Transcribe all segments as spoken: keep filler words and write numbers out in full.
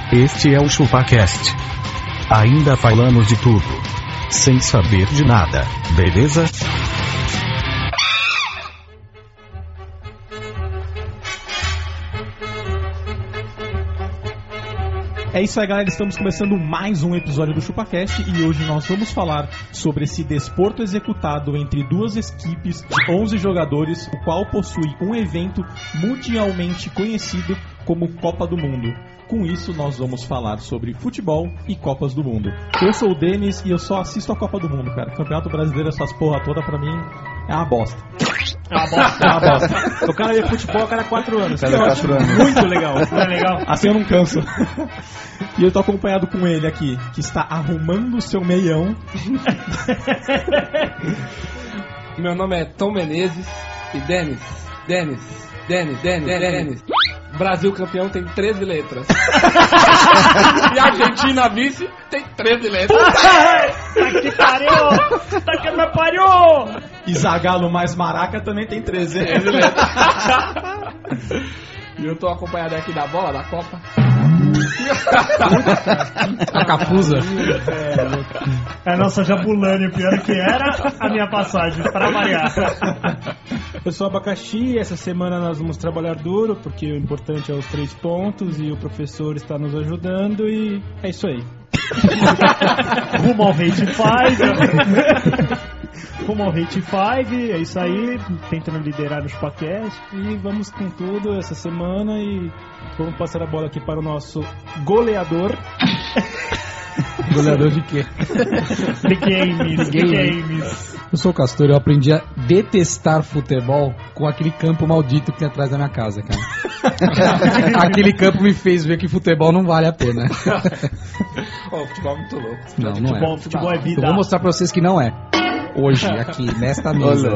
Este é o ChupaCast. Ainda falamos de tudo, sem saber de nada, beleza? É isso aí, galera, estamos começando mais um episódio do ChupaCast e hoje nós vamos falar sobre esse desporto executado entre duas equipes de onze jogadores, o qual possui um evento mundialmente conhecido como Copa do Mundo. Com isso, nós vamos falar sobre futebol e Copas do Mundo. Eu sou o Denis e eu só assisto a Copa do Mundo, cara. Campeonato Brasileiro, essas porra toda, pra mim, é uma bosta. É uma bosta, é uma bosta. O cara vê futebol a cada quatro anos. Cada quatro anos. Muito legal, não é legal? Assim eu não canso. E eu tô acompanhado com ele aqui, que está arrumando o seu meião. Meu nome é Tom Menezes e Denis, Denis, Denis, Denis, Denis. Brasil campeão tem treze letras. E Argentina vice tem treze letras. Tá que pariu! Tá que me pariu! E Zagallo mais Maraca também tem treze. treze letras. E eu tô acompanhado aqui da bola, da Copa. A Cafusa. É a nossa Jabulani, pior que era a minha passagem, para variar. Eu sou Abacaxi e essa semana nós vamos trabalhar duro, porque o importante é os três pontos e o professor está nos ajudando e é isso aí. Rumo ao Hate cinco. Rumo ao Hate cinco, é isso aí, tentando liderar os paquetes. E vamos com tudo essa semana e vamos passar a bola aqui para o nosso goleador. Goleador de quê? De games, de games. Eu sou o Castor, eu aprendi a detestar futebol com aquele campo maldito que tem atrás da minha casa, cara. Aquele campo me fez ver que futebol não vale a pena. Oh, futebol é muito louco. Não, não futebol, é. Futebol é vida. Eu vou mostrar pra vocês que não é. Hoje, aqui, nesta mesa.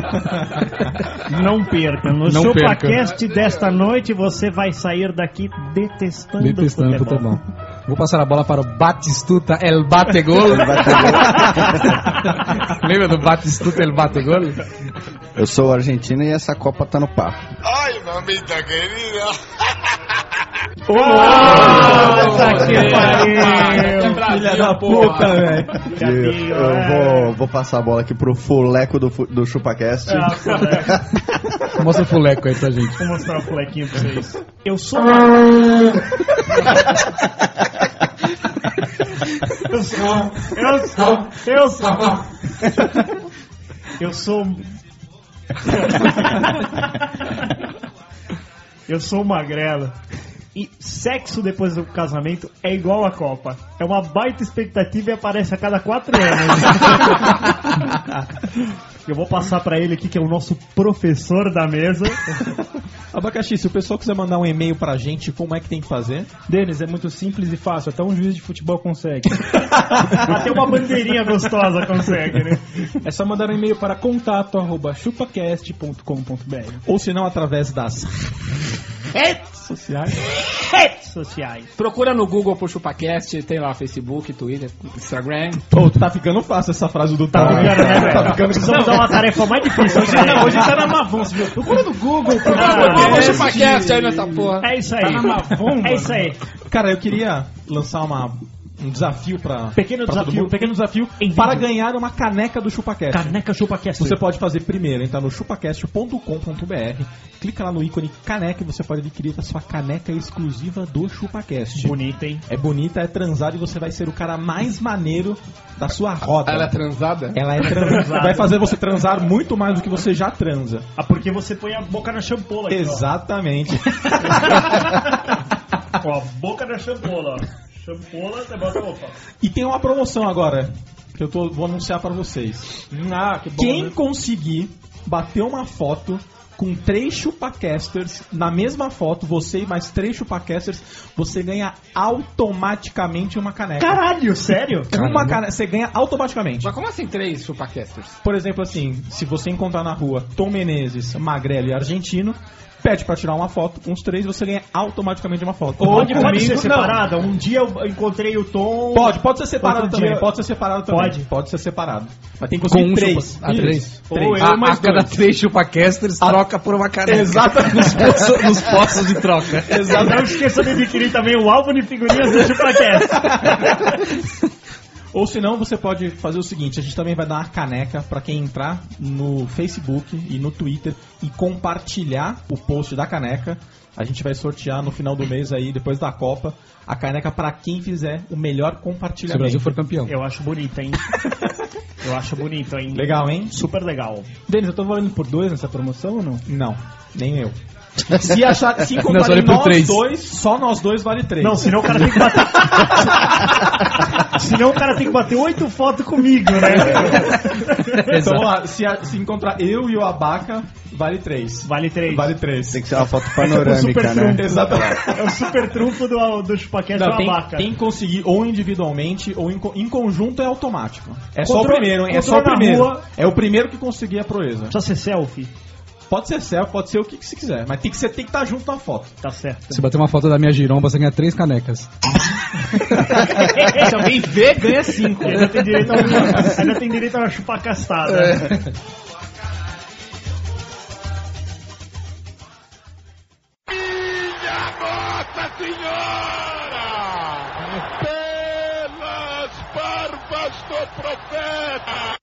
Não perca. No Não ChupaCast desta noite você vai sair daqui detestando, Detestando futebol. futebol. Vou passar a bola para o Batistuta El Bategol. Lembra do Batistuta El Bategol? Eu sou argentino e essa Copa tá no papo. Ai, mamita querida. Nossa, que pariu! Filha da puta, velho. Eu, eu vou, vou passar a bola aqui pro fuleco do, do ChupaCast. Ah, fuleco. Mostra o fuleco aí pra gente. Vou mostrar o fulequinho pra vocês. Eu sou... Eu sou... Eu sou... Eu sou... Eu sou... Eu sou magrela. E sexo depois do casamento é igual a Copa. É uma baita expectativa e aparece a cada quatro anos. Eu vou passar pra ele aqui, que é o nosso professor da mesa. Abacaxi, se o pessoal quiser mandar um e-mail pra gente, como é que tem que fazer? Denis, é muito simples e fácil, até um juiz de futebol consegue. Até uma bandeirinha gostosa consegue, né? É só mandar um e-mail para contato arroba chupacast ponto com ponto b r. Ou se não, através das redes sociais. Redes sociais. Procura no Google por ChupaCast, tem lá Facebook, Twitter, Instagram. Pô, tá ficando fácil essa frase do Tá Tom. ficando, né, velho? Tá ficando Precisamos dar uma tarefa mais difícil hoje. Não, hoje tá na Mavon, você viu? Procura no Google. Procura Ah, no Vamos podcast. ChupaCast aí nessa porra. É isso aí. Tá na Mavon, É isso aí. Cara, eu queria lançar uma, um desafio pra... Pequeno pra todo desafio. mundo. Pequeno desafio Em para vídeo. ganhar uma caneca do ChupaCast. Caneca ChupaCast. Você pode fazer primeiro, entrar no chupacast ponto com ponto b r, clica lá no ícone caneca e você pode adquirir a sua caneca exclusiva do ChupaCast. Bonita, hein? É bonita, é transada e você vai ser o cara mais maneiro da sua roda. Ela é transada? Ela é transada. Vai fazer você transar muito mais do que você já transa. Ah, porque você põe a boca na champola aqui, Exatamente. ó. Ó, a boca na champola, ó. Champola, você bota a boca. E tem uma promoção agora que eu tô, vou anunciar pra vocês. Ah, que bom. Quem né? conseguir bater uma foto com três chupacasters na mesma foto, você e mais três chupacasters, você ganha automaticamente uma caneca. Caralho, sério? Uma caneca, você ganha automaticamente. Mas como assim três ChupaCasters? Por exemplo, assim, se você encontrar na rua Tom Menezes, magrelo e argentino, pede pra tirar uma foto com os três, você ganha automaticamente uma foto. Pode, pode Comigo, ser não. separada? Um dia eu encontrei o Tom... Pode, pode ser separado Outro também. dia- Pode ser separado também. Pode? Pode ser separado. Mas tem que Com conseguir um três. chupa- ah, Isso. três? Três. Ou eu A, mais a cada dois. três chupacasters troca por uma caneca. Exatamente. Nos postos, nos postos de troca. Não esqueça de adquirir também o álbum de figurinhas do ChupaCast. Ou senão você pode fazer o seguinte, a gente também vai dar uma caneca pra quem entrar no Facebook e no Twitter e compartilhar o post da caneca. A gente vai sortear no final do mês aí, depois da Copa, a caneca pra quem fizer o melhor Se o compartilhamento. Brasil for campeão. Eu acho bonito, hein? Eu acho bonito, hein? Legal, hein? Super legal. Denis, eu tô valendo por dois nessa promoção ou não? Não, nem eu. Se, achar, se Não, só encontrarem vale por nós três. dois, só nós dois vale três. Não, senão o cara tem que bater. Senão o cara tem que bater oito fotos comigo, né? Então vamos lá, se, a- se encontrar eu e o Abaca, vale três. Vale três. Vale três. Tem que ser uma foto É tipo o panorâmica, super né? trunfo. Exatamente. É o super trunfo do, do ChupaCast Não, da tem, vaca. tem que conseguir ou individualmente ou em, co- em conjunto é automático. É só o Controle- primeiro, hein? É só o controle na primeiro. rua. É o primeiro que conseguir a proeza. Precisa ser selfie? Pode ser selfie, pode ser o que, que você quiser, mas tem que ser, tem que estar junto na foto. Tá certo. Se bater uma foto da minha giromba, você ganha três canecas. Se alguém vê, ganha cinco. Ainda tem direito a uma, ainda tem direito a uma chupacastada. Minha Nossa Senhora! Pelas barbas do profeta!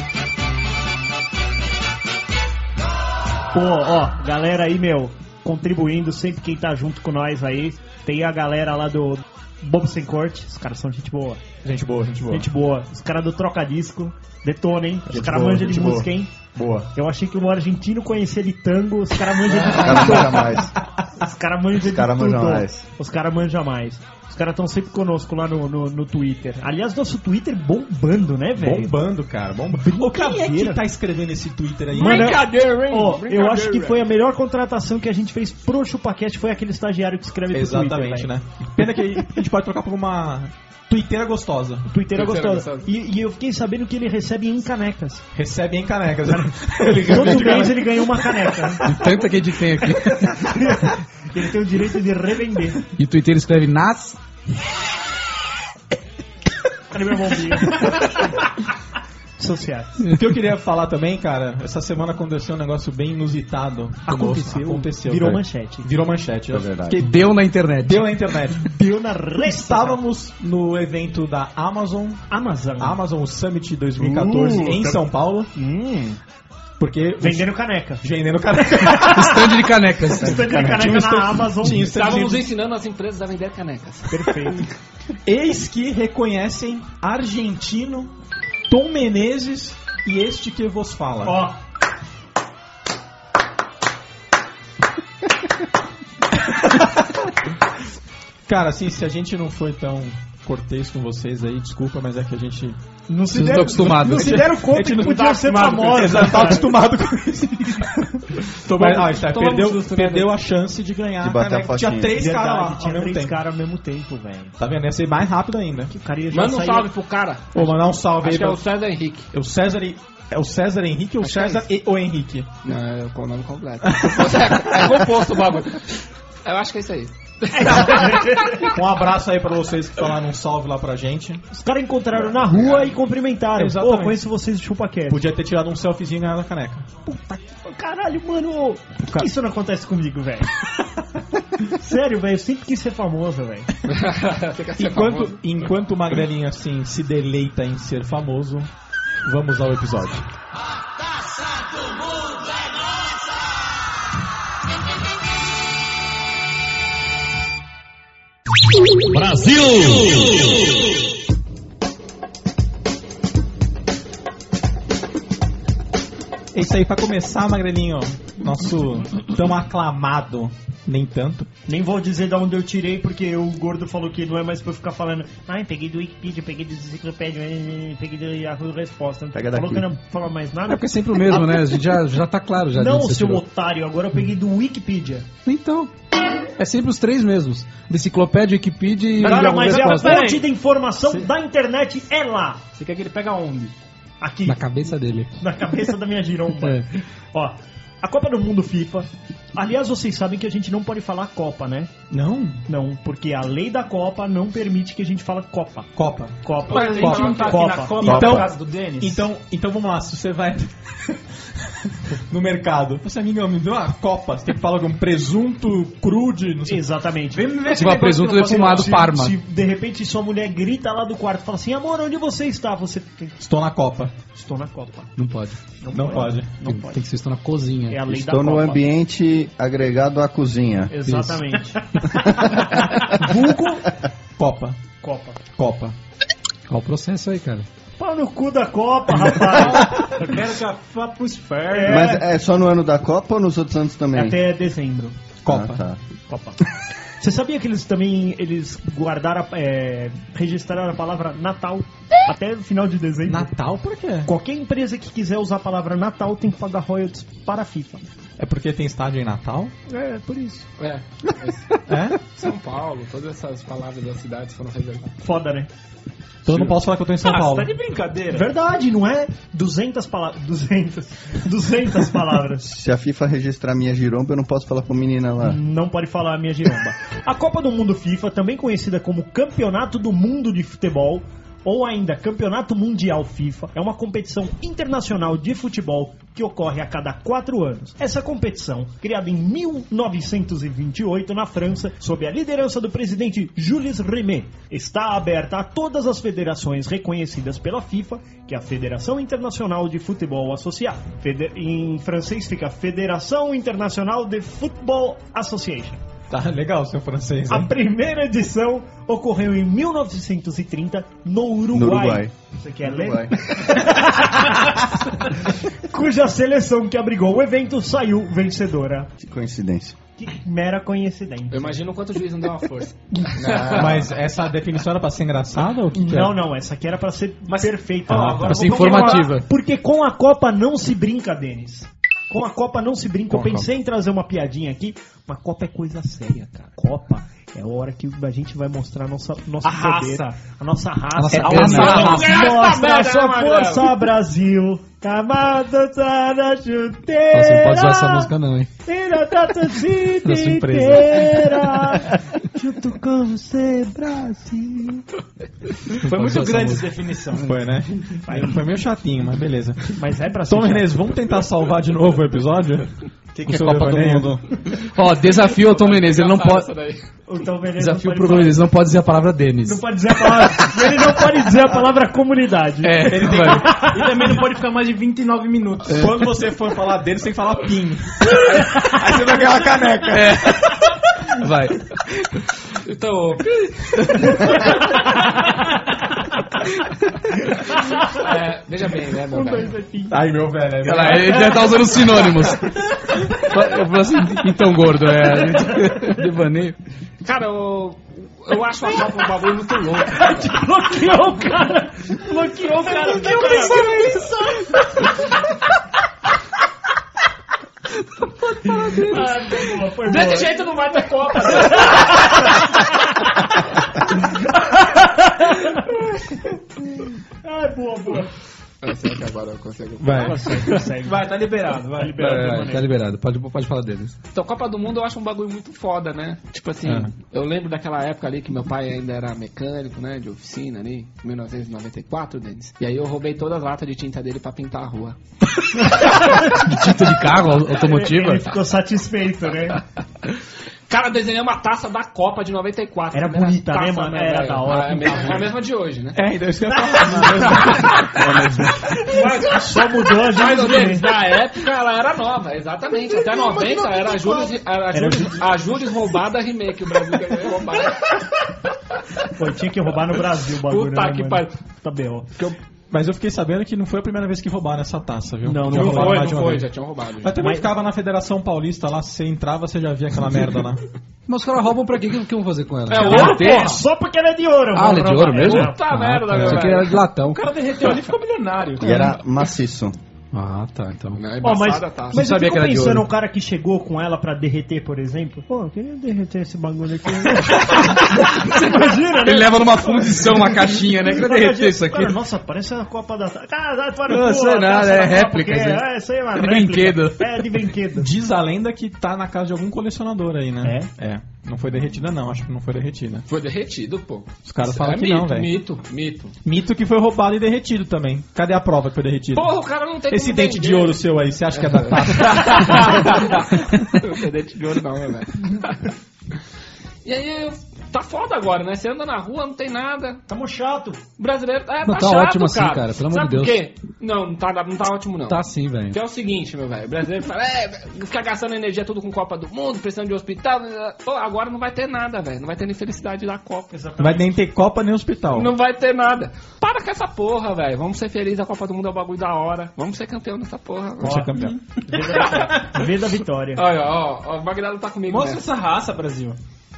Pô, ó, galera aí, meu, contribuindo, sempre quem tá junto com nós aí. Tem a galera lá do Bobo Sem Corte, os caras são gente boa. Gente boa, gente boa. Gente boa. Os caras do Trocadisco, detona, hein? Os Gente caras boa, manjam de gente boa. música, hein? Boa. Eu achei que um argentino conhecia de tango, os caras manjam de Os caras manjam mais. Os caras manjam de Os caras tudo. manjam mais. Os caras manjam mais. Os caras estão sempre conosco lá no, no, no Twitter. Aliás, nosso Twitter bombando, né, velho? Bombando, cara, bombando. Ô, quem é que Brincadeira. tá escrevendo esse Twitter aí? Mano, Brincadeira, hein? Ó, eu Brincadeira. acho que foi a melhor contratação que a gente fez pro ChupaCast, foi aquele estagiário que escreve pro Exatamente, Twitter, né? Pena que a gente pode trocar por uma twitteira gostosa. O Twitter é Twitter é gostoso. gostoso. E, e eu fiquei sabendo que ele recebe em canecas. Recebe em canecas. Ele ganha Todo de mês caneca. ele ganha uma caneca. E tanta que a gente tem aqui. Ele tem o direito de revender. E o Twitter escreve nas. Cadê meu bombinho? Sociais. O que eu queria falar também, cara, essa semana aconteceu um negócio bem inusitado. Aconteceu. Aconteceu. Virou cara. manchete. Virou manchete. É verdade. Que Deu na internet. deu na internet. Deu na rede. Estávamos no evento da Amazon, Amazon. Amazon Summit dois mil e quatorze Uh, em tá- São Paulo, Hum, porque os- vendendo caneca. vendendo caneca. Stand de canecas. Stand de Tinha caneca um na stand- Amazon. tinha um stand Estávamos de- ensinando as empresas a vender canecas. Perfeito. Eis que reconhecem argentino Tom Menezes e este que vos fala. Ó, Cara, assim, se a gente não foi tão cortês com vocês aí, desculpa, mas é que a gente não se Vocês deram, estão acostumados. não se deram A conta gente que não podiam tá ser acostumado com famosos. isso. Exato, tá acostumado com isso. Mas, ah, tá, tomamos perdeu, susto, né, perdeu a chance de ganhar De a bater a caneca. Tinha fotinha. três caras lá Verdade, ao tinha mesmo três tempo. caras ao mesmo tempo, velho. Tá vendo? Ia ser mais rápido ainda. O cara ia já Manda um saía- salve pro cara. Vou mandar um salve Acho aí que é pra... o César Henrique. É o César e... É o César Henrique ou o Acho que é César e o Henrique? Não, é o nome completo. É, é composto o bagulho. Eu acho que é isso aí. Um abraço aí pra vocês que falaram um salve lá pra gente. Os caras encontraram na rua e cumprimentaram. Exatamente. Pô, conheço vocês do ChupaCast. Podia ter tirado um selfiezinho e ganhado a caneca. Puta que... Caralho, mano. Por que Cara- isso não acontece comigo, velho? Sério, velho. Eu sempre quis ser famoso, velho. Você quer ser famoso? Enquanto, enquanto o Magrelinho assim se deleita em ser famoso, vamos ao episódio. É isso aí, pra começar, Magrelinho, nosso tão aclamado, nem tanto, Nem vou dizer de onde eu tirei, porque o gordo falou que não é mais pra eu ficar falando. Ai, peguei do Wikipedia, peguei do Enciclopédia, eh, peguei do Yahoo Resposta. Pega Falou daqui. que não fala mais É nada. porque é sempre o mesmo, né? A gente já, já tá claro já. de Não, onde você seu tirou. otário, agora eu peguei do Wikipedia. Então. É sempre os três mesmos. Enciclopédia, Wikipedia e Cara, Yahoo mas é a Resposta. fonte da informação da internet é lá. Você quer que ele pega onde? Aqui, Na cabeça dele. na cabeça da minha giromba. É. Ó, A Copa do Mundo FIFA. Aliás, vocês sabem que a gente não pode falar Copa, né? Não? Não, porque a lei da Copa não permite que a gente fale Copa. Copa. Copa. Mas a gente Copa. não tá aqui Copa. na Copa Então- por causa do Denis? Então, então vamos lá, se você vai no mercado, você, amigão, me deu uma Copa, você tem que falar com presunto, crude, não sei. Exatamente. Vem me ver esse Tipo, a negócio presunto que eu não posso defumado Se, Parma. se de repente sua mulher grita lá do quarto e fala assim, amor, onde você está? Você tem... Estou na Copa. Estou na Copa. Não pode. Não pode. Não Tem, pode. tem que ser estou na cozinha. É a lei Estou da no Copa. ambiente agregado à cozinha. Exatamente. Vulgo Copa. Copa. Copa. Qual o processo aí, cara? Pau no cu da Copa, rapaz. Eu quero que a vá pro inferno. É. Mas é só no ano da Copa ou nos outros anos também? Até dezembro. Copa. Ah, tá. Copa. Você sabia que eles também eles guardaram, é, registraram a palavra Natal até o final de dezembro? Natal por quê? Qualquer empresa que quiser usar a palavra Natal tem que pagar royalties para a FIFA. É porque tem estádio em Natal? É, por isso. É, É? São Paulo, todas essas palavras das cidades foram reservadas. Foda, né? Então eu não posso falar que eu tô em São Ah, Paulo. você tá de brincadeira. Verdade, não é? duzentas palavras. duzentas. duzentas palavras. Se a FIFA registrar minha giromba, eu não posso falar com a menina lá. Não pode falar a minha giromba. A Copa do Mundo FIFA, também conhecida como Campeonato do Mundo de Futebol, ou ainda Campeonato Mundial FIFA, é uma competição internacional de futebol que ocorre a cada quatro anos. Essa competição, criada em mil novecentos e vinte e oito na França, sob a liderança do presidente Jules Rimet, está aberta a todas as federações reconhecidas pela FIFA, que é a Federação Internacional de Futebol Associado. Fede- em francês fica Federação Internacional de Football Association. Tá legal o seu francês, A hein? primeira edição ocorreu em mil novecentos e trinta no Uruguai. No Uruguai. Você quer ler? Uruguai. Cuja seleção que abrigou o evento saiu vencedora. Que coincidência. Que mera coincidência. Eu imagino quanto o juiz não deu uma força. Mas essa definição era pra ser engraçada ou o que que é? Não, não, essa aqui era pra ser perfeita. Ah, Pra ser informativa. Porque com a Copa não se brinca, Denis. Com a Copa não se brinca. Eu Com a pensei em trazer uma piadinha aqui, mas Copa é coisa séria, cara. Copa é a hora que a gente vai mostrar a nossa, nosso A poder. raça. A nossa raça. A nossa É raça. raça. Mostra a sua Essa força, Brasil. Camada tá na chuteira. Nossa, não pode usar essa música não, hein? Tira da torcida Da sua empresa. inteira. Junto com você, Brasil. Foi muito Essa grande música. essa definição. Foi, né? Foi meio chatinho, mas beleza. Mas é pra ser. Tom Menezes, vamos tentar salvar de novo o episódio? O que, Com que é seu Copa do devaneio? Mundo? Ó, desafio ao Tom Menezes, ele não pode... O Tom Menezes Desafio não pro pode Tom Menezes, não pode dizer a palavra Denis. Não pode dizer a palavra. Ele não pode dizer a palavra comunidade. É, ele tem E também não pode ficar mais de vinte e nove minutos. Quando você for falar dele, você tem que falar PIN. Aí você vai ganhar uma caneca. Vai. Então. é, veja bem, né, meu Um, dois, velho? três, fim. Ai, meu velho. é Olha lá, ele já tá usando sinônimos. Eu falo assim, então gordo, é. Devaneio. Cara, eu, eu acho a Copa um bagulho muito louco. Bloqueou o cara. Bloqueou o cara. Eu pensava isso. Ah, foi boa, foi boa. Desse jeito não vai ter Copa. Ah, boa, boa. Eu sei que agora eu consigo. Vai. Consegue, consegue. Vai, tá liberado, vai. É, tá liberado, pode, pode falar deles. Então, Copa do Mundo eu acho um bagulho muito foda, né? Tipo assim, É. eu lembro daquela época ali que meu pai ainda era mecânico, né? De oficina ali, mil novecentos e noventa e quatro, Denis. E aí eu roubei todas as latas de tinta dele pra pintar a rua. De tinta de carro, automotiva? Ele ficou satisfeito, né? Cara, desenhei uma taça da Copa de noventa e quatro. Era primeira bonita, né, taça, mano? Era velho? da hora, É a pintar mesma, rua. é a mesma de hoje, né? É, então isso que eu ia falar. Mas só mudou a Mais ou gente. menos, na época ela era nova, exatamente. Até noventa era a Július, era a Július, a Július roubada remake, o Brasil ganhou roubada. Pô, tinha que roubar no Brasil o bagulho, Puta né, que mano? pariu. Tá B O. Mas eu fiquei sabendo que não foi a primeira vez que roubaram essa taça, viu? Não, não Já Não roubaram foi, mais de não uma foi, vez. já tinham roubado. já. Mas também Mas- ficava na Federação Paulista lá, você entrava, você já via aquela merda lá. Mas os caras roubam pra quê? O que, que vão fazer com ela? É Quer ouro, bater? porra. Só porque ela é de ouro, Ah, mano. ela é de ouro mesmo? Puta merda, Isso meu aqui velho. era de latão. O cara derreteu ali e ficou milionário. E era maciço. Ah, tá, então. Não, é Ó, mas embaçada, tá. mas Não eu sabia fico que era de pensando ouro. um cara que chegou com ela pra derreter, por exemplo. Pô, eu queria derreter esse bagulho aqui. Você imagina, né? Ele leva numa fundição, uma caixinha, né? Queria derreter isso aqui. Cara, nossa, parece a Copa da... Cara, para Não, pô, sei a nada, taça é da Copa, réplica, que isso aí. É, isso aí é uma De réplica. brinquedo. É, de brinquedo. Diz a lenda que tá na casa de algum colecionador aí, né? É? É. Não foi derretida, não. Acho que não foi derretida. Foi derretido, pô. Os caras Isso falam é que mito, não, velho. Mito, mito. Mito que foi roubado e derretido também. Cadê a prova que foi derretido? Porra, o cara não tem Esse como dente de vender. ouro seu aí, você acha que é datado? Não tem dente de ouro não, né, velho? E aí, tá foda agora, né? Você anda na rua, não tem nada. Tamo chato. O brasileiro é, Não, tá, tá chato, ótimo assim, cara. cara, pelo amor Sabe de por Deus. quê? Não, não tá, não tá ótimo, não. Tá sim, velho. Que é o seguinte, meu velho. O brasileiro fala, é, fica gastando energia tudo com Copa do Mundo, precisando de hospital. Pô, agora não vai ter nada, velho. Não vai ter nem felicidade da Copa. Não vai nem ter Copa nem hospital. Não vai ter nada. Para com essa porra, velho. Vamos ser felizes, a Copa do Mundo é um bagulho da hora. Vamos ser campeão dessa porra. Vamos ser campeão. Vê da vitória. Olha, ó, ó, o Magnado tá comigo, Mostra né? essa raça, Brasil.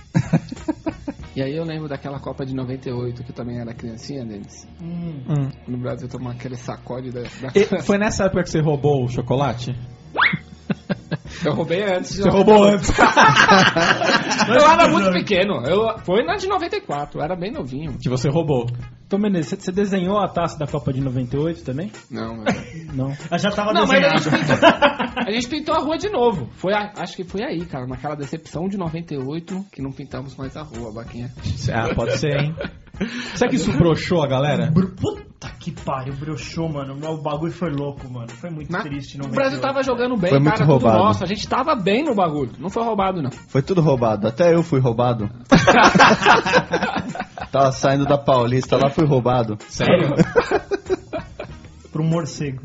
E aí eu lembro daquela Copa de noventa e oito, que eu também era criancinha, Denis. Hum. No Brasil tomou aquele sacode da... da... E foi nessa época que você roubou o chocolate? Eu roubei antes. Você roubou antes. Eu era muito pequeno. Eu... Foi na de noventa e quatro, eu era bem novinho. Que você roubou. Tom Menezes, você- você desenhou a taça da Copa de noventa e oito também? Não, meu... Não. Ah, já tava Não, mas a desenhado. gente, pintou, a gente pintou a rua de novo. Foi a- acho que foi aí, cara, naquela decepção de noventa e oito, que não pintamos mais a rua, Baquinha. Ah, pode ser, hein? Será que isso broxou a galera? Bru- Puta que pariu, broxou, mano. O bagulho foi louco, mano. Foi muito Na- triste. o Brasil tava jogando bem, Foi muito cara, tudo roubado. nosso. A gente tava bem no bagulho. Não foi roubado, não. Foi tudo roubado. Até eu fui roubado. Tava saindo da Paulista, lá fui roubado. Sério? Pro morcego.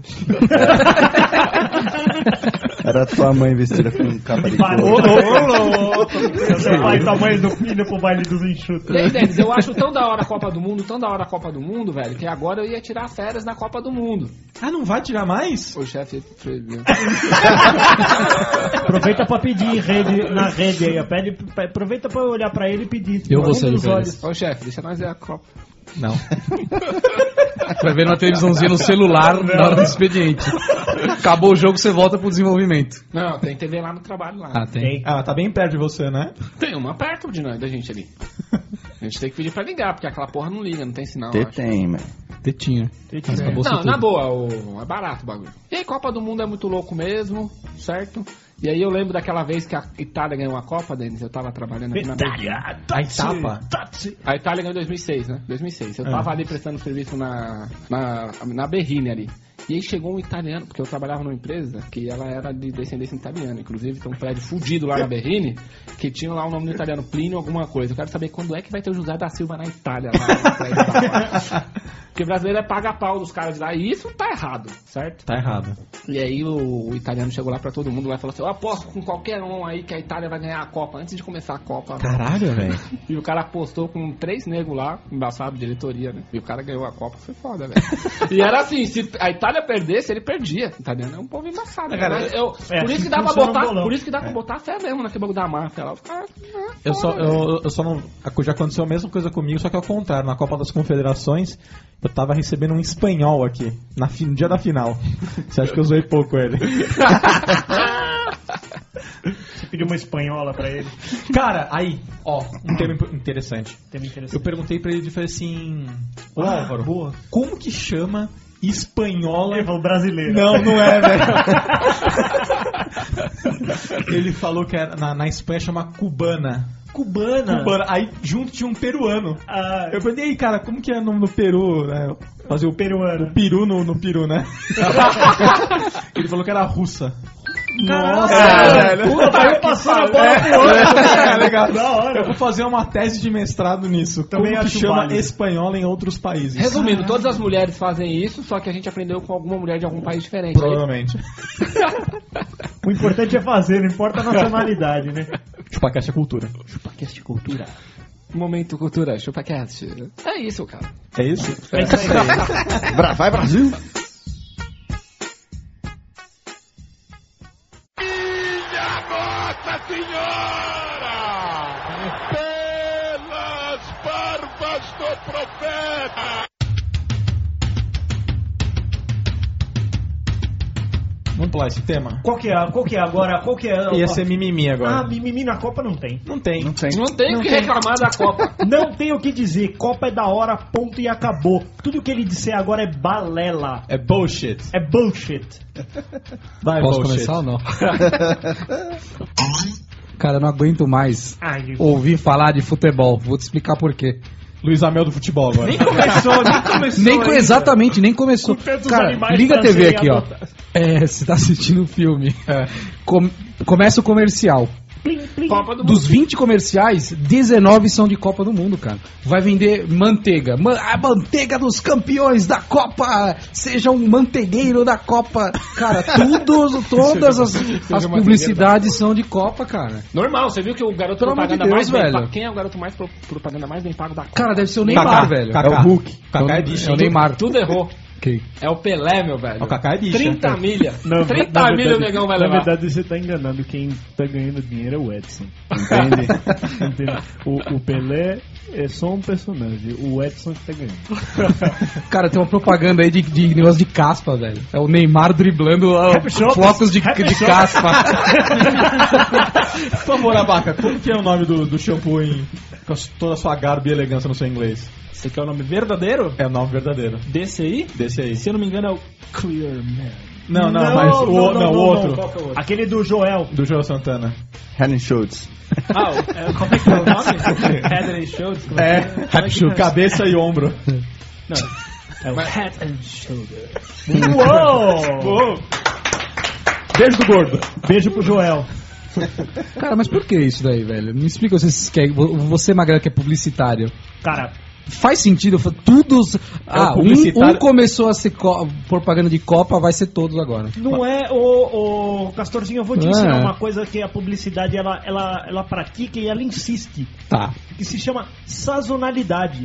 Era tua mãe vestida com capa de Ô, couro. ô, louco. Seu pai e tua mãe do filho pro baile dos enxutos. E aí, Denis, eu acho tão da hora a Copa do Mundo, tão da hora a Copa do Mundo, velho, que agora eu ia tirar férias na Copa do Mundo. Ah, não vai tirar mais? O chefe... Aproveita pra pedir em rede, na rede aí. ó. Pede, aproveita pra olhar pra ele e pedir. Eu vou Um sair de dos férias. olhos. Ô, chefe, deixa nós ver a Copa. Não. Vai ver na televisãozinha no celular na hora do expediente. Acabou o jogo, você volta pro desenvolvimento. Não, tem T V lá no trabalho lá. Ah, tem. Ah, tá bem perto de você, né? Tem uma perto de nós, da gente ali. A gente tem que pedir pra ligar, porque aquela porra não liga, não tem sinal, eu acho. Tem, mano. Tetinha. Mas acabou Não, tudo. na boa, o... é barato o bagulho. E aí, Copa do Mundo é muito louco mesmo, certo? E aí eu lembro daquela vez que a Itália ganhou a Copa, Denis, eu tava trabalhando aqui na Berrini. A etapa. A Itália ganhou em dois mil e seis, né? dois mil e seis. Eu Ah. tava ali prestando serviço na, na, na Berrini ali. E aí chegou um italiano, porque eu trabalhava numa empresa que ela era de descendência italiana. Inclusive tem um prédio fudido lá na Berrini, que tinha lá o nome do italiano, Plínio alguma coisa. Eu quero saber quando é que vai ter o José da Silva na Itália, lá no prédio lá. Porque o brasileiro é paga pau dos caras de lá, e isso tá errado, certo? Tá errado. E aí o, o italiano chegou lá pra todo mundo lá e falou assim, eu aposto com qualquer um aí que a Itália vai ganhar a Copa, antes de começar a Copa. Caralho, velho. E o cara apostou com três negros lá, embaçado, diretoria, né? E o cara ganhou a Copa, foi foda, velho. E era assim, se a Itália perdesse, ele perdia. O italiano é um povo embaçado, É, cara. cara, Eu, é por assim isso que que dá pra funciona o botar, bolão. por isso que dá pra botar fé mesmo naquele bagulho da máfia lá. Os caras, é, Eu só, foda, velho. eu, eu só não. Já aconteceu a mesma coisa comigo, só que ao contrário. Na Copa das Confederações, eu tava recebendo um espanhol aqui, na, fi- no dia da final. Você acha que eu zoei pouco ele? Você pediu uma espanhola pra ele. Cara, aí, ó, um tema imp- interessante. Tem me interessante. Eu perguntei pra ele e falei assim: Ô Ah, Álvaro, boa. como que chama espanhola? Ele falou brasileiro. Não, não é, velho. Ele falou que era, na, na Espanha chama cubana. Cubana. Cubana. Aí junto tinha um peruano. Ah, Eu perguntei, aí, cara, como que é o nome no Peru? Né? Fazer o, peruano. o peru no, no peru, né? Ele falou que era russa. Nossa, É, velho. Puta, eu passando a bola pro outro. É, legal. Da hora. Eu vou fazer uma tese de mestrado nisso. Também como que acho chama válido. espanhola em outros países? Resumindo, todas as mulheres fazem isso, só que a gente aprendeu com alguma mulher de algum país diferente. Provavelmente. O importante é fazer, não importa a nacionalidade, né? Chupacast é cultura. Chupacast cultura. Momento cultura, ChupaCast. É isso, cara. É isso? É isso aí. Bra- Vai, Brasil! Minha Nossa Senhora! Pelas barbas do profeta! Vamos pular esse tema? Qual que é? Qual que é agora? Qual que é? Ia ser mimimi agora. Ah, mimimi na Copa não tem. Não tem. Não tem. Não tem o Não que tem. reclamar da Copa. Não tem o que dizer. Copa é da hora, ponto e acabou. Tudo que ele disser agora é balela. É bullshit. É bullshit. Vai, Posso bullshit. começar ou não? Cara, eu não aguento mais Ai, ouvir falar de futebol. Vou te explicar por quê. Luiz Amel do futebol agora. Nem começou, nem começou. Nem co- ainda. exatamente, nem começou. Com tantos Cara, animais liga a pra T V serem aqui, ó. adotados. É, você tá assistindo um filme. Com- começa o comercial. Plim, plim. Copa do Dos Mundo. vinte comerciais, dezenove são de Copa do Mundo, cara. Vai vender manteiga. Ma- a manteiga dos campeões da Copa. Seja um mantegueiro da Copa. Cara, tudo, todas as, as publicidades são de Copa, cara. Normal, você viu que o garoto Pelo amor de propaganda Deus, mais bem velho. pago. Quem é o garoto mais pro- propaganda mais bem pago da Copa? Cara, deve ser o Kaká, Neymar, velho. Kaká. É o Hulk. Kaká é É bicha. o Neymar. Tudo errou. Ok. É o Pelé, meu velho. O Kaká é bicha. trinta milha. Não, trinta na milha o verdade- negão vai Na levar. verdade, você tá enganando. Quem tá ganhando dinheiro é o Edson. Entende? Entende? O, o Pelé é só um personagem. O Edson que tá ganhando. Cara, tem uma propaganda aí de, de negócio de caspa, velho. É o Neymar driblando ó, Shops. flocos de, Happy de Shops. caspa. Por favor, Abaca, como que é o nome do, do shampoo em com toda a sua garbo e elegância no seu inglês? Esse aqui é o nome verdadeiro? É o nome verdadeiro. Desse aí? Desse aí. Se eu não me engano é o Clear Man. Não, não, mas o, não, não, o outro. Qual que é o outro? Aquele do Joel. Do João Santana. Head and Shoulders. Ah, o- é, como é que é o nome? Head and Shoulders? Como É, que Como é que é? cabeça e ombro. Não. É o Head and Shoulders. Uou! Beijo do gordo. Beijo pro Joel. Cara, mas por que isso daí, velho? Me explica você, que é, você Magrelo, que é publicitário. Cara, Faz sentido, fa- todos. Ah, um, publicitário- um começou a ser co- propaganda de Copa, vai ser todos agora. não é o, o Castorzinho, eu vou te É. ensinar uma coisa que a publicidade ela, ela, ela pratica e ela insiste, Tá. que se chama sazonalidade.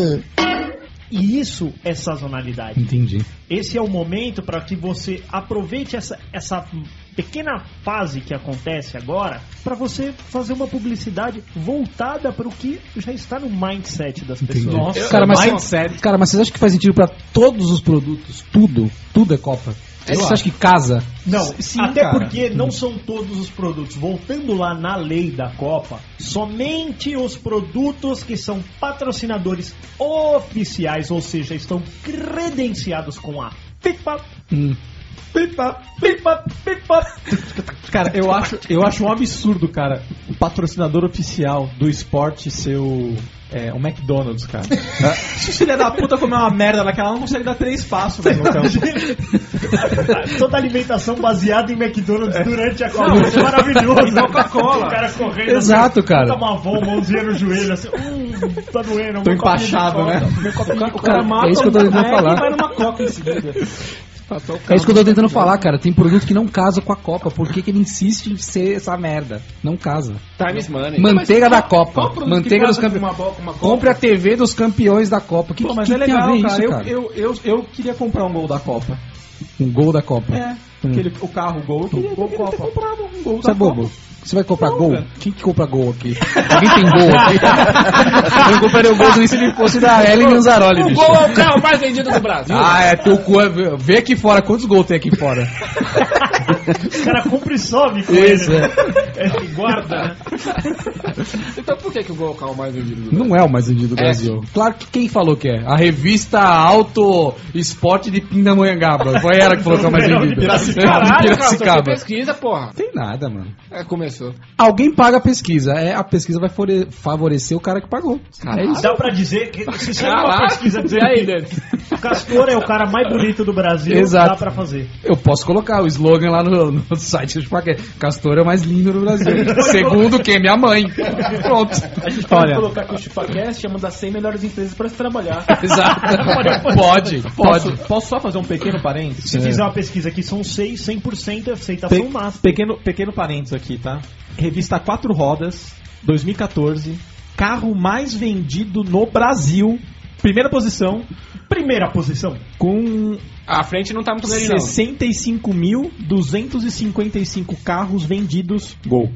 E isso é sazonalidade. Entendi. Esse é o momento para que você aproveite essa, essa pequena fase que acontece agora para você fazer uma publicidade voltada para o que já está no mindset das Entendi. pessoas. Nossa, cara, mas, mindset. cara, mas vocês acham que faz sentido pra todos os produtos? Tudo? Tudo é Copa? Eu Você acha que casa? Não, Sim, até cara. porque não são todos os produtos. Voltando lá na lei da Copa, somente os produtos que são patrocinadores oficiais, ou seja, estão credenciados com a FIFA. Hum. Pipa, pipa, pipa. Cara, eu acho, eu acho um absurdo, cara, o patrocinador oficial do esporte ser o, é, o McDonald's, cara. Se o filho da puta comer uma merda naquela, não consegue dar três passos, velho, no campo. Toda alimentação baseada em McDonald's durante a Copa. Isso é maravilhoso. Coca-Cola. O cara correndo. Exato, assim, cara. Dá uma avó, mãozinha no joelho, assim. Hum, tá doendo. Tô uma copinha de empachado, Coca. né? Meu copinho de O cara- Coca é isso que eu tô tentando Mac falar. e vai numa Coca em seguida. É isso que eu tô tentando falar, cara. Tem produto que não casa com a Copa. Por que, que ele insiste em ser essa merda? Não casa. Times Money. Manteiga da Copa. Qual produto Manteiga que dos casa com campeões. uma, bo- com uma Copa? Compre a T V dos campeões da Copa. Que, Pô, mas que é tem a legal, ver cara. isso, Eu, cara? eu, eu, eu queria comprar um gol da Copa. Um gol da Copa. É, aquele, o carro, o gol. Eu queria, Gol eu queria ter Copa. comprado um gol Você da é bobo? Copa. Você vai comprar Não, gol? velho. Quem que compra gol aqui? Alguém tem gol aqui? Eu não compraria o gol nem se ele fosse da Ellen Ganzaroli, O bicho. gol é o carro mais vendido do Brasil. Ah, é teu cu. é- Vê aqui fora, quantos gols tem aqui fora? O cara compra e some com Isso, ele. é. É, guarda, né? Então por que, que o gol é o carro mais vendido do Brasil? Não é o mais vendido do É. Brasil. Claro que quem falou que é? A revista Auto Esporte de Pindamonhangaba. Foi ela que falou que é o mais Não, vendido. Piracicaba. Caralho, cara, você Piracicaba. pesquisa, porra. Tem nada, mano. É, começou. Alguém paga a pesquisa. É, a pesquisa vai fore- favorecer o cara que pagou. É isso. Dá pra dizer que se sair uma Caralho. pesquisa E dizendo aí, que Denis? o Castor é o cara mais bonito do Brasil, Exato. dá pra fazer. Eu posso colocar o slogan lá no, no site do Chupaquete. Castor é o mais lindo do Brasil. Segundo quem? Minha mãe. Pronto. A gente pode Olha. colocar que o ChupaCast é uma das cem melhores empresas para se trabalhar. Exato. Pode, Posso, pode. posso só fazer um pequeno parênteses? Se fizer uma pesquisa aqui, são seis, cem por cento é aceitação Pe- máxima. pequeno, pequeno parênteses aqui, tá? Revista Quatro Rodas, dois mil e quatorze. Carro mais vendido no Brasil. Primeira posição, Primeira posição. com A frente não tá muito grande, não. sessenta e cinco mil duzentos e cinquenta e cinco carros vendidos. Gol.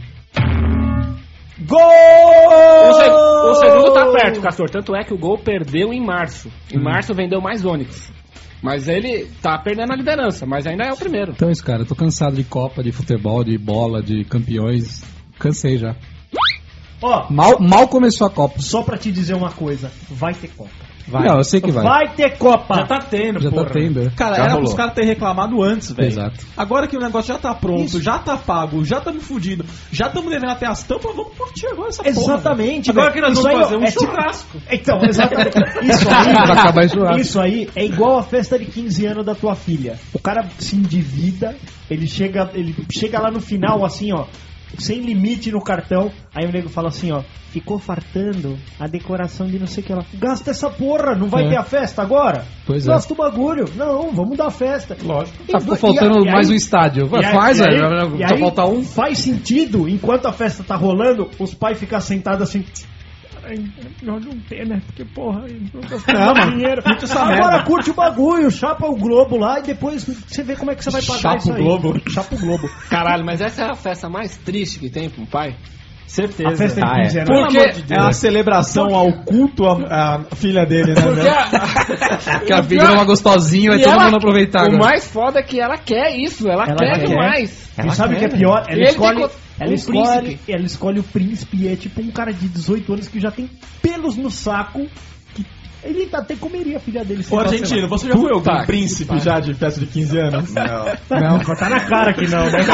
Gol! O, se- o segundo tá perto, Castor. Tanto é que o Gol perdeu em março. Em março vendeu mais Onix. Mas ele tá perdendo a liderança, mas ainda é o primeiro. Então é isso, cara. Eu tô cansado de Copa, de futebol, de bola, de campeões. Cansei já. Ó, Mal, mal começou a Copa. só pra te dizer uma coisa, vai ter Copa. Vai. Não, eu sei que vai. Vai ter Copa. Já tá tendo, Já porra. tá tendo. Cara, Já era rolou. pros caras terem reclamado antes, velho. Exato. Agora que o negócio já tá pronto, Isso. já tá pago, já estamos fudidos, já estamos devendo até as tampas, vamos curtir agora essa porra. Exatamente. Agora velho. que nós Isso vamos aí, fazer ó, um é tipo- churrasco. Então, exatamente. Isso aí, Vai acabar em churrasco. isso aí é igual a festa de quinze anos da tua filha. O cara se endivida, ele chega, ele chega lá no final, assim, ó, sem limite no cartão. Aí o nego fala assim, ó, ficou fartando a decoração de não sei o que lá. Gasta essa porra, não vai É. ter a festa agora? Pois é. Gasta o bagulho. Não, vamos dar a festa. Lógico. Tá ficou faltando E aí- mais um estádio. E aí- Faz, e aí- velho. e Só aí falta um. Faz sentido, enquanto a festa tá rolando, os pais ficam sentados assim. Ai, nós não tem, né? Porque, porra, não tá Não, mano, dinheiro. curte essa Agora merda. curte o bagulho, chapa o Globo lá e depois você vê como é que você vai pagar Chapa isso o aí. Globo. Chapa o Globo. Caralho, mas essa é a festa mais triste que tem pra um pai. Certeza. A festa de Ah, é. quinze anos. Pelo Porque amor de Deus. é a celebração ao culto à, à filha dele, né? Porque velho? a- Que a figura é uma gostosinha, vai E todo ela- mundo aproveitar O agora. mais foda é que ela quer isso, ela, Ela quer quer. demais. E sabe o que é pior? Ela E ele escolhe, tem co- ela, um escolhe, príncipe. ela escolhe o príncipe e é tipo um cara de dezoito anos que já tem pelos no saco. Que ele até comeria a filha dele. se Ô, fosse argentino, lá. você já foi algum Puta príncipe que já de festa de quinze anos? Não. Não, mas tá na cara que não, né?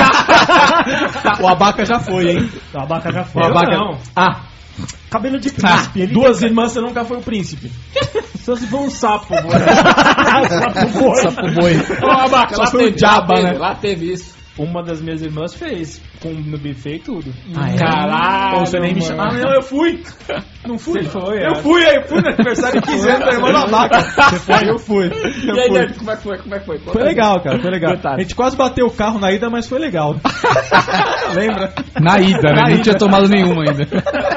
O Abaca já foi, hein? A abaca já O foi. Abaca... não. Ah, Cabelo de tá. príncipe. Ele Duas irmãs, você nunca foi o príncipe. Só se for um sapo, mano. Sapo boi. Sapo boi. Ô, Abaca, Só lá, foi o teve, Jabba, lá, teve, né? lá teve isso. Uma das minhas irmãs fez, com no buffet e tudo. Ah, é? Caralho, Pô, você nem me mano. chamou. Ah, não, eu fui. Não fui. Você foi, Eu é. fui, eu fui no aniversário de quinze anos da irmã do Abaca. Você foi? Eu fui. Eu E aí, fui. Dani, como é que foi? Como é que foi? Foi legal, cara, foi legal. Detalhe. A gente quase bateu o carro na ida, mas foi legal. Lembra? Na ida, né? Na Não ida. tinha tomado nenhuma ainda.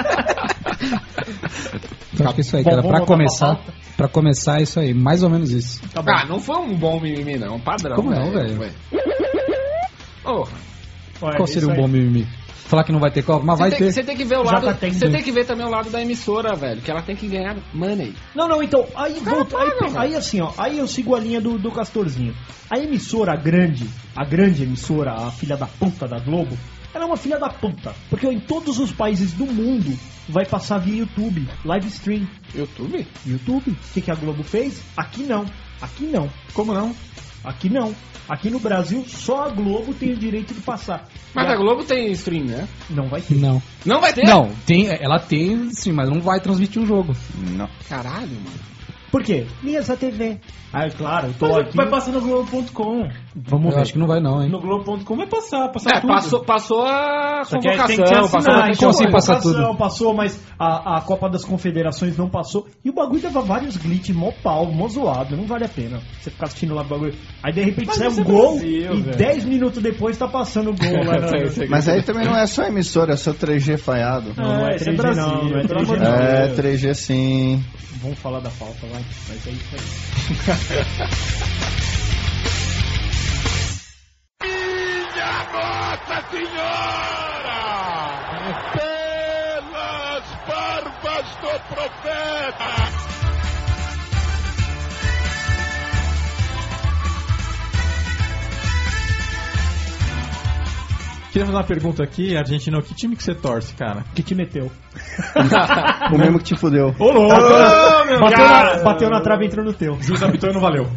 Então acho que é isso aí, Bom, cara. vamos Pra voltar começar, pra pra começar é isso aí. Mais ou menos isso. Ah, não foi um bom mimimi, não. Um padrão. Como não, velho? Foi. Porra. Olha, Qual seria isso um aí. bom mimimi? Falar que não vai ter Copa, mas Você vai tem, ter. você tem que ver o Já lado. tá tendo. Você tem que ver também o lado da emissora, velho. Que ela tem que ganhar money. Não, não, então, aí volta, aí, paga, velho. aí assim, ó, aí eu sigo a linha do, do Castorzinho. A emissora grande, a grande emissora, a filha da puta da Globo, ela é uma filha da puta. Porque em todos os países do mundo vai passar via YouTube, live stream. YouTube? YouTube. O que, que a Globo fez? Aqui não. Aqui não. Como não? Aqui não. Aqui no Brasil, só a Globo tem o direito de passar. Mas E a Globo tem stream, né? Não vai ter. Não. Não vai ter? Não, tem, ela tem sim, mas não vai transmitir o jogo. Não. Caralho, mano. Por quê? Linhas da T V. Ah, é claro, eu tô Mas aqui. vai passar no Globo ponto com. Vamos Eu ver. acho que não vai não, hein? No Globo ponto com vai passar, passar É, tudo. passou, passou a Só que aí tem que convocação, te passou assinar, a então, Como assim a passar convocação tudo? passou, mas a, a Copa das Confederações não passou. E o bagulho dava vários glitch, mó pau, mó zoado. Não vale a pena você ficar assistindo lá o bagulho. Aí de repente Mas sai um isso é gol Brasil, e velho. dez minutos depois tá passando o gol lá na... Mas aí também não é só emissora, é só três G falhado. Não, não é esse é três G Brasil, não, não é pelo três G amor de não. É três G sim. Vamos falar da falta, vai. Mas é isso aí. Minha Nossa Senhora! Pelas barbas do profeta! Queria fazer uma pergunta aqui, Argentino, que time que você torce, cara? Que te meteu? O mesmo que te fudeu. Ô, louco! Bateu na, bateu na trave e entrou no teu. Juiz apitou e não valeu.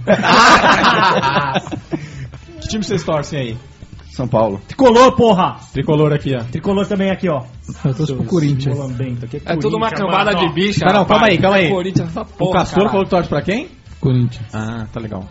Que time vocês torcem aí? São Paulo. Tricolor, porra! Tricolor aqui, ó. Tricolor também aqui, ó. Eu torço pro Corinthians. Molambento, aqui É tudo uma Corinthians, cambada mano. de bicha. Não, não, calma aí, calma aí. Corinthians, essa O porra, Castor caralho. falou que torce pra quem? Corinthians. Ah, tá legal.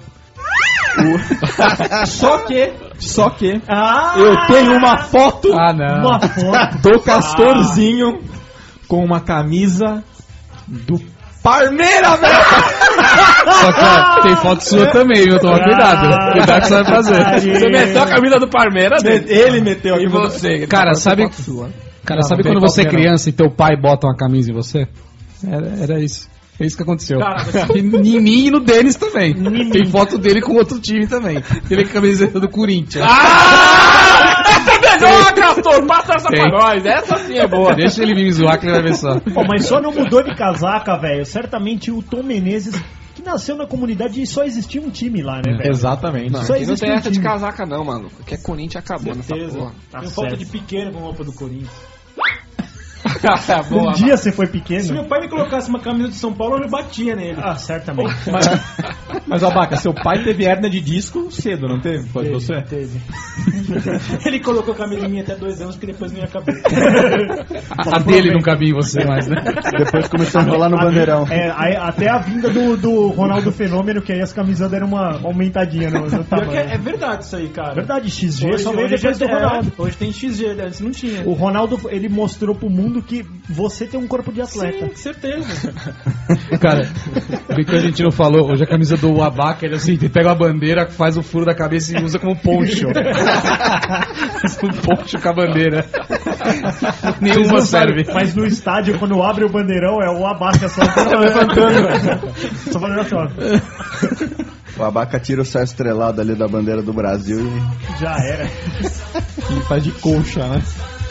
Só que, só que, Ah! eu tenho uma foto Ah, não. Uma foto. do Castorzinho com uma camisa do Parmeira, velho! Só que ó, tem foto sua também, viu? Toma cuidado. Ah, Cuidado que você vai fazer. Você meteu a camisa do Parmeira, né? Ele meteu aqui. E você? Cara, sabe, cara, Não, sabe não quando tem você é qualquer, não. criança e teu pai bota uma camisa em você? Era, era isso. É isso que aconteceu. Cara, E em mim e no Denis também. Tem foto dele com outro time também. Ele com a camiseta do Corinthians. Ah! Essa é melhor, Castor! Passa essa Tem. pra nós. Essa sim é boa. Deixa ele vir me zoar que ele vai ver só. Pô, mas só não mudou de casaca, velho. Certamente o Tom Menezes, que nasceu na comunidade e só existia um time lá, né, velho? Exatamente. Não, Só aqui não existe tem um essa de time. casaca não, maluco. Porque Corinthians acabou nessa Certeza. porra. Tá Tenho falta certo. de pequeno com roupa do Corinthians. Tá Um boa, dia você foi Se pequeno? meu pai me colocasse uma camisa de São Paulo, eu batia nele. Ah, certamente. Mas, mas Abaca, seu pai teve hérnia de disco cedo, não teve? Foi Teve, você? teve. Ele colocou a camisa em mim até dois anos, porque depois não ia caber. A dele não cabia em você mais, né? Depois começou a enrolar no bandeirão. É, aí, até a vinda do, do Ronaldo Fenômeno, que aí as camisas deram uma aumentadinha no, no Pior que é, é tamanho. verdade isso aí, cara. Verdade, X G Hoje, só veio hoje, depois do é, Ronaldo. hoje tem X G, antes não tinha. O Ronaldo, ele mostrou pro mundo que você tem um corpo de atleta. Sim, certeza. Cara, bem que a gente não falou, hoje a camisa do Abaca, ele assim, ele pega a bandeira, faz o furo da cabeça e usa como poncho. Um poncho com a bandeira. Nenhuma Não sabe, serve. Mas no estádio, quando abre o bandeirão, é o Abaca só levantando. Só falando assim, ó. O Abaca tira o céu estrelado ali da bandeira do Brasil e... Já era. Ele faz de colcha, né?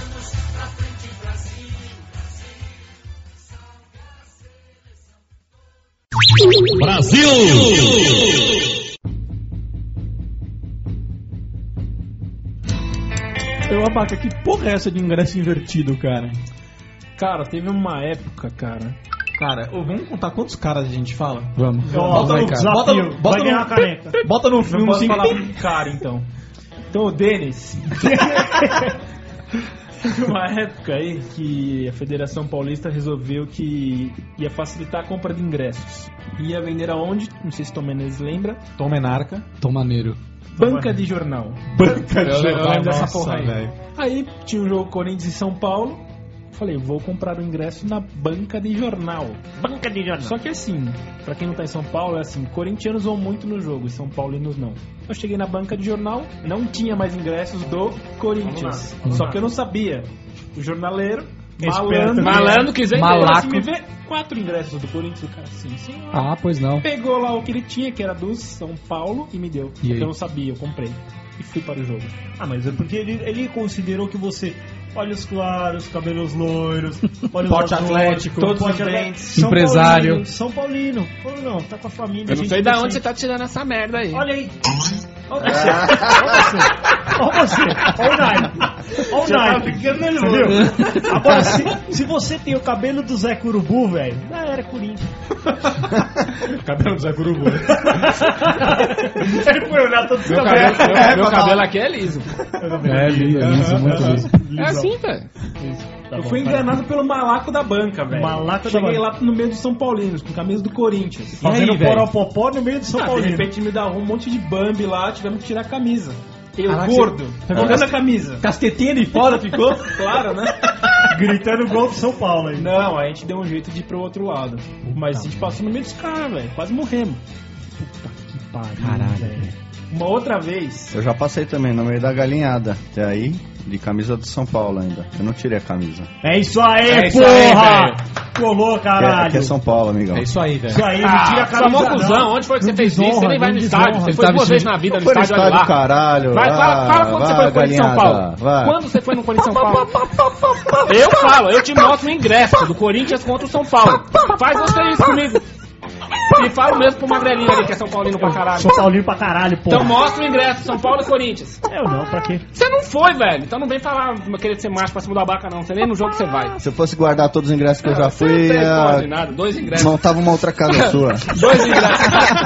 Eu, Abaca, que porra é essa de ingresso invertido, cara? Cara, teve uma época, cara. Cara, ô, vamos contar quantos caras a gente fala? Vamos. Ó, Bota vai, no- desafio. bota no- bota vai ganhar no- uma caneca. Bota no Não filme posso assim. falar um cara, então. Então, o Denis. Teve uma época aí que a Federação Paulista resolveu que ia facilitar a compra de ingressos. Ia vender aonde? Não sei se Tom Menezes lembra. Tom Menarca. Tom maneiro. Banca de jornal. Banca Eu lembro- eu lembro dessa Nossa, porra aí. velho. Aí tinha o jogo Corinthians e São Paulo. Falei, vou comprar o ingresso na banca de jornal. Banca de jornal. Só que assim, pra quem não tá em São Paulo, é assim, corintianos vão muito no jogo e São Paulinos não. Eu cheguei na banca de jornal, não tinha mais ingressos do Corinthians. Vamos lá, vamos Só lá. que eu não sabia. O jornaleiro, Esperto, malandro, né? Malandro quis vender. Malaco. assim, me vê quatro ingressos do Corinthians, o cara assim, sim. Ah, pois não. Pegou lá o que ele tinha, que era do São Paulo, e me deu. E aí? Eu não sabia, eu comprei. E fui para o jogo. Ah, mas é porque ele, ele considerou que você... Olhos claros, cabelos loiros, olhos Porte azuis, atlético, todos porte os atlético. dentes. São Empresário. Paulino, São Paulino. Falou, não, tá com a família. Eu não gente sei da inocente. onde você tá tirando essa merda aí. Olha aí. Olha você. Olha você. Olha você. Olha o naipe. Olha o naipe. Entendeu? Agora, se, se você tem o cabelo do Zé Curubu, velho, já era Corinthians. Cabelo do Zé Curubu. Ele foi olhar todo Meu cabelo, meu, meu cabelo aqui é liso. É, lindo, liso, muito liso. É assim, velho. Eu fui enganado pelo malaco da banca, velho. Malaco da Cheguei banca. lá no meio dos São Paulinos, com camisa do Corinthians. Fazendo aí, velho? poropopó no meio de São Ah, de Paulo. repente me dá um monte de Bambi lá, tivemos que tirar a camisa. Eu, Caraca, gordo, você- colocando a camisa. Castetinha de fora ficou? Claro, né? Gritando gol do São Paulo aí. Não, a gente deu um jeito de ir pro outro lado. Mas a gente passou no meio dos caras, velho. Quase morremos. Puta que pariu, Caralho, velho. Uma outra vez, Eu já passei também no meio da galinhada. Até aí, de camisa do São Paulo ainda. Eu não tirei a camisa. É isso aí, É isso aí, porra! Colou, Que é, caralho. que é São Paulo, amigão. É isso aí, velho. Isso aí, não Ah, tira a você é camisa mó cuzão. não. Onde foi que você Não fez isso? desonra, Você nem vai não no desonra. estádio. Você Ele foi tá duas vestido- vezes na vida no Foi no estádio, olha estádio, lá. caralho. Vai, fala, fala quando você foi no Corinthians São Paulo. Vai. Quando você foi no Corinthians São Paulo? Eu falo, eu te mostro o ingresso do Corinthians contra o São Paulo. Faz você isso comigo. E falo mesmo pro magrelinho ali, que é São Paulino pra caralho. São Paulinho pra caralho, porra. Então mostra o ingresso, São Paulo e Corinthians. Eu não, pra quê? Você não foi, velho. Então não vem falar, querer ser macho pra cima da Abaca, não. Você nem no jogo você vai. Se eu fosse guardar todos os ingressos que eu já Você fui, não tem pode, ia... nada. Dois ingressos. montava uma outra casa sua. Dois ingressos.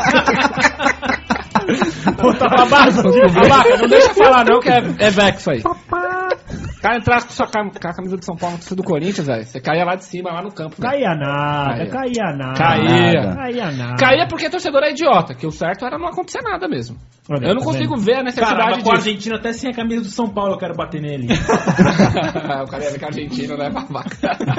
Abaca, Abaca, não deixa eu falar não, que é, é Vex aí. O cara entrasse com, sua cam- com a camisa do São Paulo, com do Corinthians, velho. Você caía lá de cima, lá no campo. velho. Caía nada, Caía. caía nada. Caía. Nada. Caía nada. Caía porque torcedor é idiota, que o certo era não acontecer nada mesmo. Olha, Eu não tá consigo vendo? ver a necessidade cara, com o disso. argentino até sem a camisa do São Paulo eu quero bater nele. O cara é argentino, né, babaca?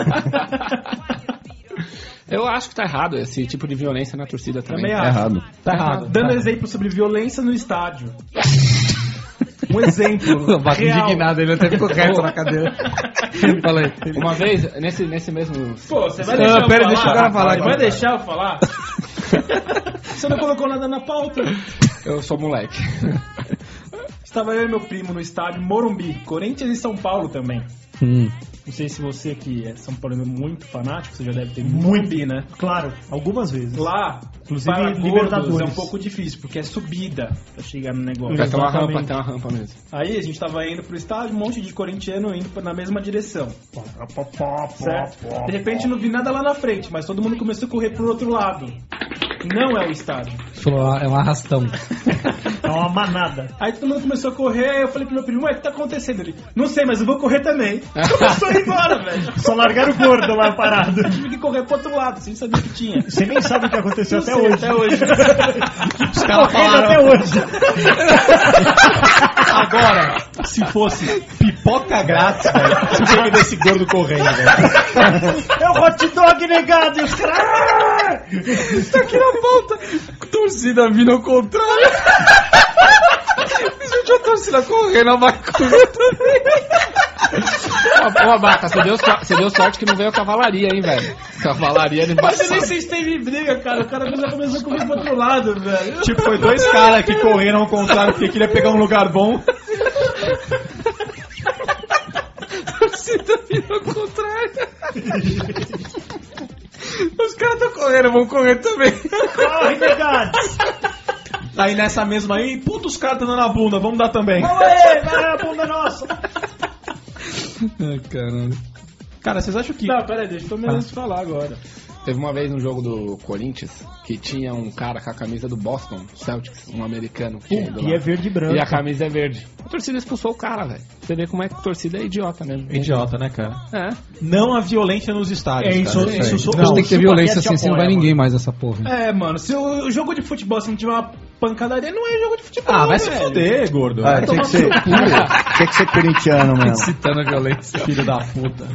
Eu acho que tá errado esse tipo de violência na torcida também. Também É acho. errado. Tá errado. Dando exemplo sobre violência no estádio. Um exemplo. O Abaca real. indignado, ele até ficou reto na cadeira. Fala aí. Uma vez, nesse, nesse mesmo... Pô, você vai Ah, deixar eu pera, falar? deixa o cara falar Você aqui. vai deixar eu falar? Você não colocou nada na pauta. Eu sou moleque. Estava eu e meu primo no estádio Morumbi, Corinthians e São Paulo também. Hum. Não sei se você que é São Paulo é muito fanático, você já deve ter Muito. muito, né? Claro, algumas vezes. Lá, Inclusive, para Libertadores. gordos é um pouco difícil, porque é subida pra chegar no negócio. Vai ter uma Exatamente. rampa, tem uma rampa mesmo. Aí a gente tava indo pro estádio, um monte de corintiano indo na mesma direção. Certo? De repente não vi nada lá na frente, mas todo mundo começou a correr pro outro lado. Não é o estádio. Falou, é um arrastão. É uma manada. Aí todo mundo começou a correr, eu falei pro meu primo, ué, o que tá acontecendo ali? Não sei, mas eu vou correr também. Começou a ir embora, velho. Só largaram o gordo lá parado. Eu tive que correr pro outro lado, sem saber o que tinha. Você nem sabe o que aconteceu Não até sei, hoje. Até hoje. Os caras Correndo falaram, até hoje. agora, se fosse pipoca grátis, velho, você tinha que ver esse gordo correndo, velho. É o hot dog negado. E os caras... Tá aqui na volta. Torcida vindo ao contrário. Gente, a torcida correndo, a vai correr também. Ô, Abaca, você deu, so- você deu sorte que não veio a cavalaria, hein, velho? Cavalaria ele Mas eu nem embaçado. sei se teve briga, cara. O cara já começou a correr pro outro lado, velho. Tipo, foi dois caras que correram ao contrário porque queria pegar um lugar bom. Torcida vindo ao contrário. Os caras estão correndo, vão correr também. Corre, negado. Aí nessa mesma aí, puta, os caras estão dando a bunda, vamos dar também. Vamos aí, vai a bunda nossa. Ai, caralho. Cara, vocês acham que... Não, pera aí, deixa eu menos falar agora. Teve uma vez no jogo do Corinthians que tinha um cara com a camisa do Boston Celtics, um americano. Que, tinha ido E lá. é verde e branco. E a camisa é verde. A torcida expulsou o cara, velho. Você vê como é que a torcida é idiota mesmo. Idiota, né, cara? É. Não a violência nos estádios, É isso, cara. isso, isso. Não, tem que ter violência Chupaquete assim, senão não vai apoia, ninguém mais nessa porra. É, mano, se o, o jogo de futebol se não tiver uma pancadaria, não é jogo de futebol. Ah, vai se velho. fuder, gordo. Ah, Vai tinha tomar que ser, tinha que ser corintiano mesmo. Citando a violência. filho da puta.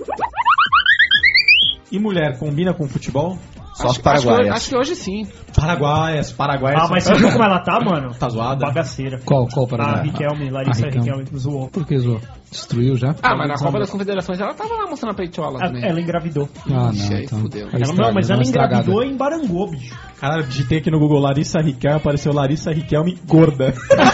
E mulher, combina com futebol? Só as Acho, acho, que, hoje- paraguaias. acho que hoje sim. Paraguaias, paraguaias. Ah, mas você viu como ela tá, mano? Tá zoada? Bagaceira. Qual, qual A para Riquelme, Larissa Ah, Riquelme. Riquelme, zoou. Por que zoou? Destruiu já? Ah, mas na Copa das Confederações ela tava lá mostrando a peitola Ela, também. ela engravidou. Ah, Ixi, não, aí então. fudeu. Aí Ela, estraga, não, mas dá ela uma estragada. engravidou em Barangô, bicho. Cara, digitei aqui no Google Larissa Riquelme, apareceu Larissa Riquelme gorda.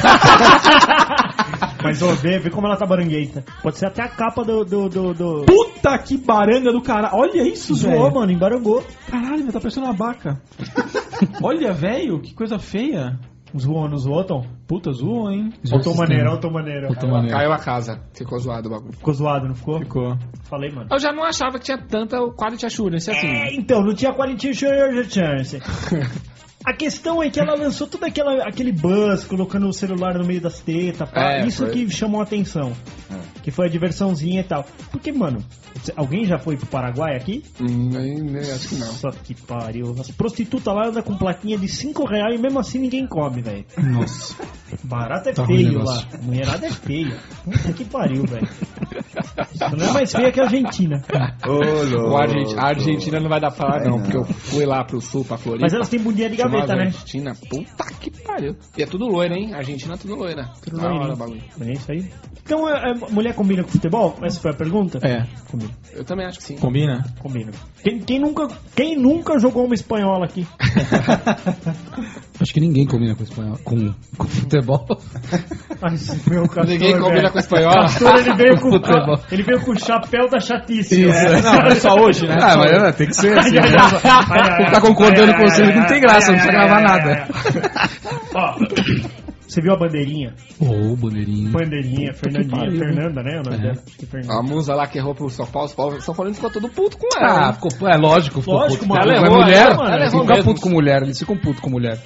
Mas ó, vê, vê como ela tá barangueita. Pode ser até a capa do... do, do, do... Puta que baranga do cara. Olha isso, Zoou, velho. mano, em Barangô. Caralho, meu, tá parecendo uma vaca. Olha, velho, que coisa feia. Zoou, não zoou, Tom? Puta, zoou, hein? Faltou maneira, faltou maneira. Puta maneira. Caiu a casa. Ficou zoado o bagulho. Ficou zoado, não ficou? Ficou. Falei, mano. Eu já não achava que tinha tanta quality assurance assim. É, então, não tinha quality chance. A questão é que ela lançou todo aquela, aquele buzz, colocando o celular no meio das tetas, pá. É, Isso foi. que chamou a atenção. Que foi a diversãozinha e tal. Porque, mano, alguém já foi pro Paraguai aqui? Hum, nem, nem acho que não. Nossa, que pariu. As prostitutas lá andam com plaquinha de cinco reais e mesmo assim ninguém come, velho. Nossa. Barato é Tá ruim o feio lá. negócio. Mulherada é feio. Puta que pariu, velho. Isso não é mais feia que a Argentina. Ô, louco. O Argent- a Argentina não vai dar pra lá, Vai não, não. porque eu fui lá pro sul, pra Floripa. Mas elas têm bundinha de gaveta, Chamava né? Argentina, puta que pariu. E é tudo loira, hein? Argentina é tudo loira. Tudo Da hora loirinho. o bagulho. É isso aí. Então, é, é, mulher combina com futebol? Essa foi a pergunta? É. Combina. Eu também acho que sim. Combina? Combina. Quem, quem, nunca, quem nunca jogou uma espanhola aqui? Acho que ninguém combina com espanhol, com, com futebol. Ai, esse meu castor, Ninguém combina velho. com espanhola. Castor, ele veio com, Futebol. ele veio com o chapéu da chatice. Isso, né? é. Não, é só hoje, né? Ah, mas é, tem que ser assim. Ai, ai, né? ai, ai, Ficar concordando com vocês não tem graça, não precisa gravar nada. Ó, você viu a bandeirinha? Ô, oh, bandeirinha. Bandeirinha, Fernandinha. pariu, Fernanda, né? O nome É. dela? Acho que Fernanda. A musa lá que errou pro São Paulo, o São Paulo ficou todo puto com ela. Ah, hein? ficou, é lógico, ficou Lógico, puto. mano. Ela Ela é errou, mulher, ela- ela eles errou ficam mesmo. puto com mulher, eles ficam puto com mulher.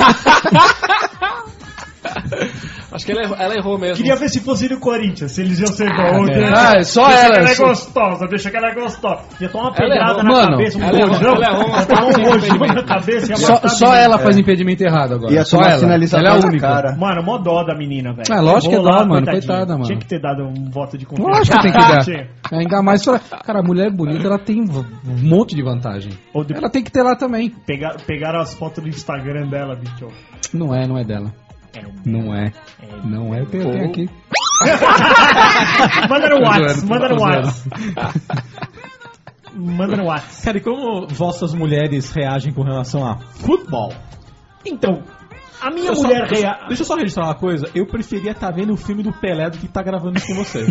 Acho que ela errou, ela errou mesmo. Queria ver se fosse do Corinthians, se eles iam ser bons. né? Ah, é só deixa ela, que ela é só- gostosa, deixa que ela é gostosa. Ia tomar uma Ela pedrada errou. na Mano, cabeça, um ela errou- rojão. ela errou umas Ia tomar quatro, um cinco rojão na impedimentos. cabeça. Ia Só, matar a só menina. ela faz impedimento errado agora. Ia só tomar ela. sinalizador Ela é a na única. cara. Mano, mó dó da menina, velho. É, lógico que Errou dá, lá, mano, coitadinha. coitada, mano. Tinha que ter dado um voto de confiança. Lógico que tem que dar. Tinha. Ainda mais pra... Cara, a mulher bonita, ela tem um monte de vantagem. Ou de- Ela tem que ter lá também. Pegar, pegaram as fotos do Instagram dela, bicho. Não é, não é dela. Não é. Não é, tem, tem aqui. Manda no Tô WhatsApp, zoando, manda no tô zoando. WhatsApp. Manda no WhatsApp. Cara, e como vossas mulheres reagem com relação a futebol? Então, A minha Eu só- mulher deixa, real. deixa eu só registrar uma coisa. Eu preferia estar vendo o filme do Pelé do que estar gravando isso com vocês.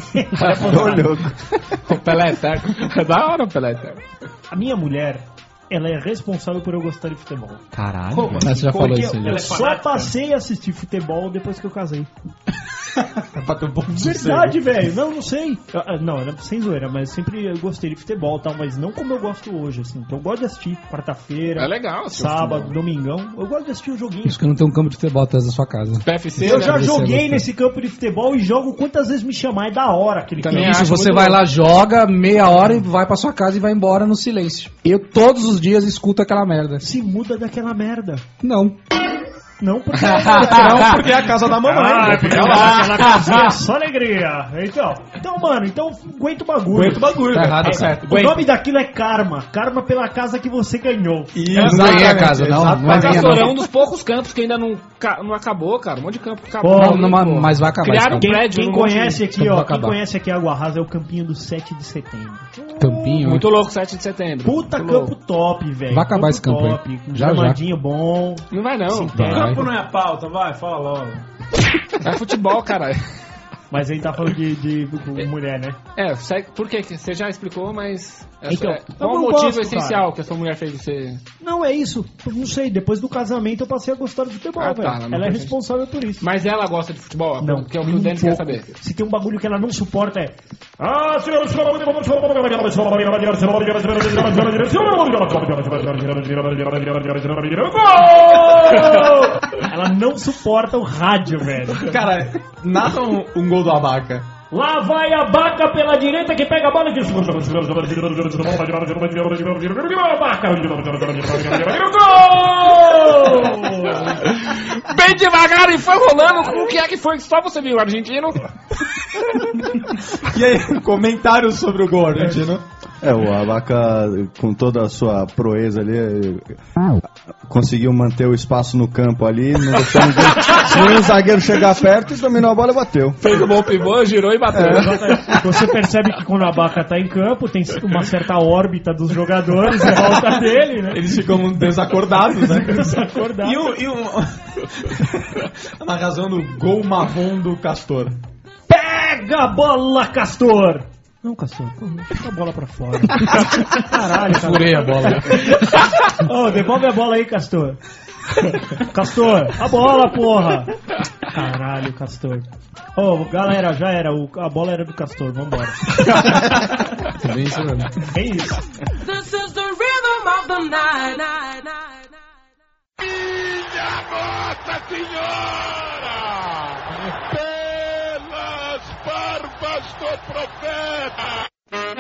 O Pelé Eterno. É da hora o Pelé Eterno. A minha mulher, ela é responsável por eu gostar de futebol. Caralho. Como? Mas você já falou Porque isso eu, já. eu só passei a assistir futebol depois que eu casei. Pra ter um pouco de Verdade, velho. Não, não sei. Eu- ah, Não, era sem zoeira, mas sempre eu gostei de futebol e tal, mas não como eu gosto hoje, assim. Então eu gosto de assistir quarta-feira, É legal assistir sábado, futebol. domingão. Eu gosto de assistir o joguinho. Isso que não tem um campo de futebol atrás da sua casa. P F C, Eu né? já Você joguei gosta. nesse campo de futebol e jogo quantas vezes me chamar. É da hora aquele Também campo. acho Isso, você muito vai louco. lá, joga meia hora e vai pra sua casa e vai embora no silêncio. Eu todos os dias escuto aquela merda. Se muda daquela merda. Não. Não porque... Não, porque é a casa da mamãe. Ah, né? porque lá, aquela casinha é só alegria. Então, então, mano, então aguenta o bagulho. Aguenta o bagulho, Tá velho. errado, Tá certo. O nome daquilo é karma. Karma pela casa que você ganhou. E Eu não ganhei a casa, não. Não é minha, Castor é não. um dos poucos campos que ainda não, ca- não acabou, cara. Um monte de campo que acabou. Pô, Não, não, mas- mas vai acabar esse Criaram um campo. Quem, prédio quem no Monte- conhece aqui, Então ó, vai quem acabar. conhece aqui Água Rasa é o campinho do sete de setembro. Campinho. Muito louco, sete de setembro. Puta Muito campo louco. top, velho. Vai acabar esse campo aí. top, com Já, já. gramadinho bom. Não vai não. Sim, O Vai. campo não é a pauta, vai, fala logo. É futebol, caralho. Mas aí tá falando de, de, de mulher, né? É, segue- por quê? Você já explicou, mas... é- Então, é- qual eu o não motivo gosto, essencial cara. que a sua mulher fez você... Não, é isso. Eu não sei, depois do casamento eu passei a gostar de futebol, Ah, velho. tá, não Ela é entendi. responsável por isso. Mas ela gosta de futebol? Não, Que é o que nem o um Denis quer pouco. saber. Se tem um bagulho que ela não suporta é... Ah, ela não suporta o rádio, velho. Cara, nada um, um gol do Abaca. Lá vai a Baca pela direita que pega a bola e diz... Gol! Bem devagar e foi rolando. O que é que foi? Só você viu o argentino? E aí, comentários sobre o gol argentino? É, o Abaca, com toda a sua proeza ali, conseguiu manter o espaço no campo ali, não deixou ninguém, nenhum zagueiro chegar perto e dominou a bola e bateu. Fez um bom pivô, girou e bateu. Você percebe que quando a Baca tá em campo, tem uma certa órbita dos jogadores em volta dele, né? Eles ficam desacordados, né? Desacordados. E, o, e um... a narração do gol marrom do Castor. Pega a bola, Castor! Não, Castor, deixa a bola pra fora. Caralho, Castor. Furei a bola. Ô, devolve a bola aí, Castor. Castor, a bola, porra! Caralho, Castor. Ô, galera, já era. O, a bola era do Castor, vambora. Também isso mesmo. É isso. This is the rhythm of the night, night, night, night. Minha Nossa Senhora! Pelas barbas do profeta!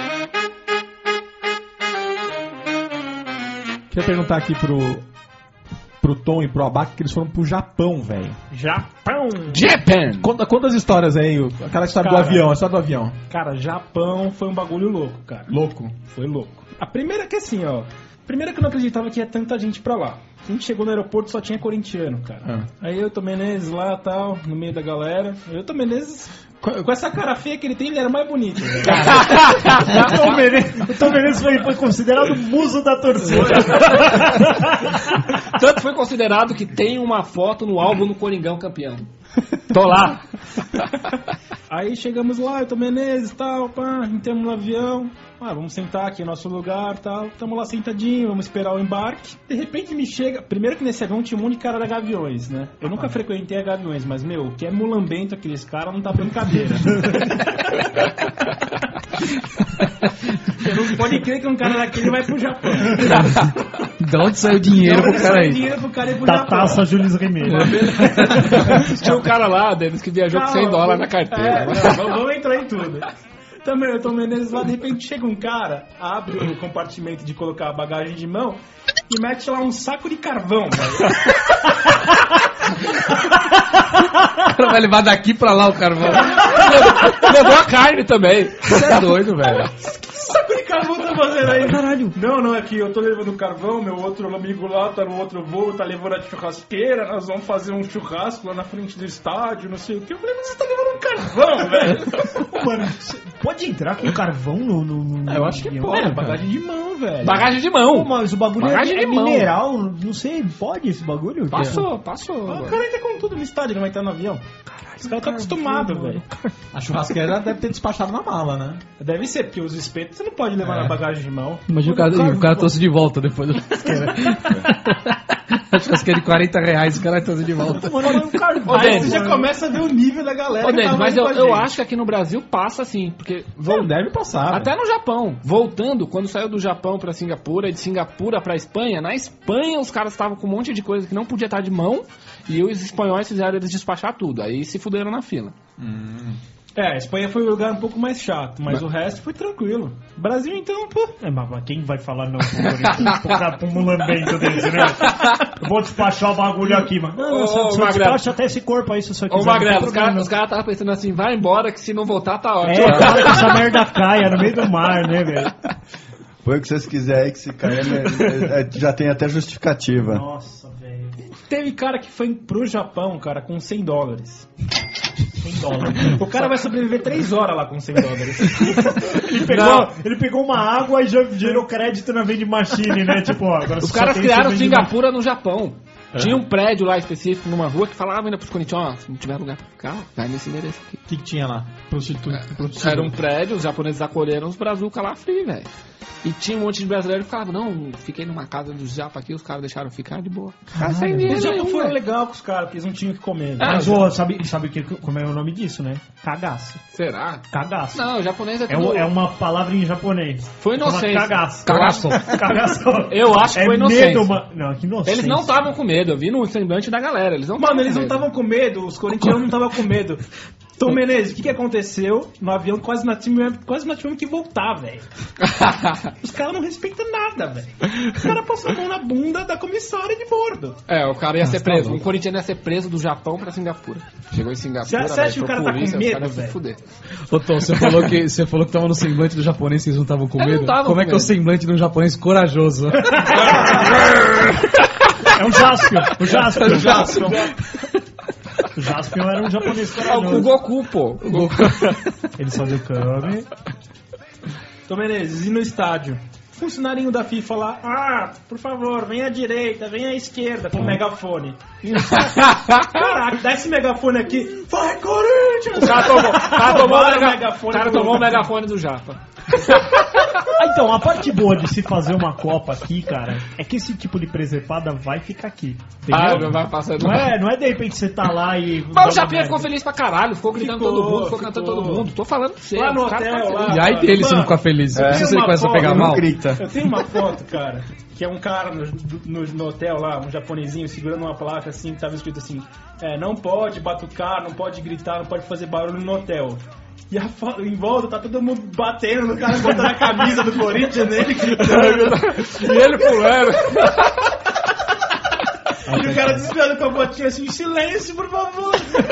Queria perguntar aqui pro, pro Tom e pro Abaca que eles foram pro Japão, velho. Japão! Japan! Conta, quantas histórias aí, aquela história Cara. do avião, a história do avião. Cara, Japão foi um bagulho louco, cara. Louco. Foi louco. A primeira que assim, ó. Primeira que eu não acreditava que ia tanta gente pra lá. A gente chegou no aeroporto só tinha corintiano, cara. Aí eu, Tom Menezes lá tal, no meio da galera. Eu, Tom Menezes, com, com essa cara feia que ele tem, ele era mais bonito. velho. O Tom Menezes, o Tom Menezes foi, foi considerado o muso da torcida. Tanto foi considerado que tem uma foto no álbum do Coringão campeão. Tô lá. Aí chegamos lá, eu, Tom Menezes tal, pá, entramos no avião. Ah, vamos sentar aqui no nosso lugar tal. Tamo lá sentadinho, vamos esperar o embarque. De repente me chega. Primeiro que nesse avião tinha um monte de cara da Gaviões, né? Eu nunca frequentei a Gaviões, mas, meu, o que é mulambento aqueles caras não tá brincadeira. Você não pode crer que um cara daquele vai pro Japão. De onde saiu o dinheiro pro cara aí? dinheiro pro cara ir pro Da Japão. taça Jules Rimet. Tinha um cara lá, Denis, que viajou com cem dólares na carteira. É, não, vamos, vamos entrar em tudo. Também eu tô Menezes lá, de repente chega um cara, abre o compartimento de colocar a bagagem de mão e mete lá um saco de carvão, velho. O cara vai levar daqui pra lá o carvão. Levou a carne também. Você é doido, velho. Saco de carvão da puta fazendo aí? Caralho. Não, não, é que eu tô levando carvão, meu outro amigo lá tá no outro voo, tá levando a churrasqueira, nós vamos fazer um churrasco lá na frente do estádio, não sei o que. Eu falei, mas você tá levando um carvão, velho? Mano, você pode entrar com carvão no... no, no Eu acho que avião, pode, cara? bagagem de mão, velho. Bagagem de Pô, mão. mas o bagulho Bagagem é, de é mão. mineral, não sei, pode esse bagulho? Passou, passou. O cara entra com tudo no estádio, não vai entrar no avião. Esse cara tá acostumado, velho. A churrasqueira deve ter despachado na mala, né? Deve ser, porque os espetos você não pode levar na bagagem de mão. Imagina o cara, o cara trouxe de volta depois do churrasqueira. A churrasqueira de quarenta reais, o cara trouxe de volta. Mano, o carvão. Ô, Aí Denis, você já começa a ver o nível da galera. Ô, que Denis, tá mas indo eu, com a eu gente. acho que aqui no Brasil passa assim, porque Não, deve passar. até no Japão, voltando, quando saiu do Japão pra Singapura, e de Singapura pra Espanha, na Espanha os caras estavam com um monte de coisa que não podia estar de mão, e os espanhóis fizeram eles despachar tudo, aí se fuderam na fila. É, a Espanha foi o lugar um pouco mais chato, mas, Mas- o resto foi tranquilo. Brasil, então, pô. É, mas mas quem vai falar não pro Corinthians? Pro cara, pro mulambento desse, né? Eu vou despachar o bagulho aqui, mano. Não, Ô, não, só, ô, só Magrelo. despacha até esse corpo aí, se você quiser. Ô não tem Magrelo, os problema, caras não. os cara estavam pensando assim, vai embora que se não voltar tá ótimo. É, para que essa merda caia no meio do mar, né, velho? Põe o que vocês quiserem que se cair, né, é- é- já tem até justificativa. Nossa, velho. Teve cara que foi pro Japão, cara, com cem dólares. cem dólares. O cara vai sobreviver três horas lá com cem dólares. Ele pegou, ele pegou uma água e já gerou crédito na vending machine, né? Tipo, ó, agora Os só caras tem criaram esse vending Singapura no Japão. Tinha um prédio lá específico numa rua que falava ainda pros corintianos, ó, se não tiver lugar pra ficar, vai nesse endereço aqui. O que, que tinha lá? Prostitu... prostituta. Era um prédio, os japoneses acolheram os brazuca lá free, velho. E tinha um monte de brasileiro que falava, não, fiquei numa casa dos japa aqui, os caras deixaram ficar de boa. Cara, sem dinheiro Eles já nenhum, foram velho. legal com os caras, porque eles não tinham o que comer. Ah, Mas, ô, sabe, sabe que, como é o nome disso, né? Cagaço. Será? Cagaço. Não, o japonês é É, tudo... o- é uma palavra em japonês. Foi inocência. Chama Cagaço. Cagaço. Cagaço. Eu acho que é foi inocência. medo, ma- Não, que inocência. Eles não estavam com medo, eu vi no semblante da galera, eles não Mano, eles não estavam estavam com medo, os corintianos não estavam com medo. Tom Menezes, o que, que aconteceu no avião? Quase nós tivemos, quase nós tivemos que voltar, velho. Os caras não respeitam nada, velho. Os caras passam a mão na bunda da comissária de bordo. É, o cara ia ser tá preso. louco. Um corintiano ia ser preso do Japão pra Singapura. Chegou em Singapura, Você- você acha velho, que o foi cara tá com polícia, os medo, caras iam se velho? fuder. Ô Tom, você falou que você falou que tava no semblante do japonês que eles não estavam com Eu não medo. tava Como com é que é o medo. semblante de um japonês corajoso? É um Jaspion. O Jaspion. O Jaspion. O Jaspion era um japonês Ah, o corajoso. Goku, pô. O Goku. Ele fazia o Kami. Tom Menezes, e no estádio? Funcionarinho da FIFA lá, ah, por favor, vem à direita, vem à esquerda, com o megafone. Caraca, dá esse megafone aqui. Vai, Corinthians! O cara tomou, o cara tomou, o, Roubaram mega, o megafone o cara do- tomou o megafone do Japa. Ah, então, a parte boa de se fazer uma Copa aqui, cara, é que esse tipo de preservada vai ficar aqui. Ah, Entendeu? não vai passar. Não é, não é de repente você tá lá e. Mas o Japinha ficou feliz pra caralho, ficou gritando Ficou, todo mundo, ficou cantando ficou. todo mundo. Tô falando pra você. Lá no os caras hotel, tá lá. feliz. E aí dele se não Mano, ficar feliz. é. Se você Tem uma começa a pegar foto, mal. Não grita. Eu tenho uma foto, cara, que é um cara no, no, no hotel lá, um japonesinho, segurando uma placa assim, que tava escrito assim, é, não pode batucar, não pode gritar, não pode fazer barulho no hotel. E a fo- em volta tá todo mundo batendo no cara, botando a camisa do Corinthians nele, gritando. E ele pulando. E o cara desviando com a botinha assim, silêncio, por favor.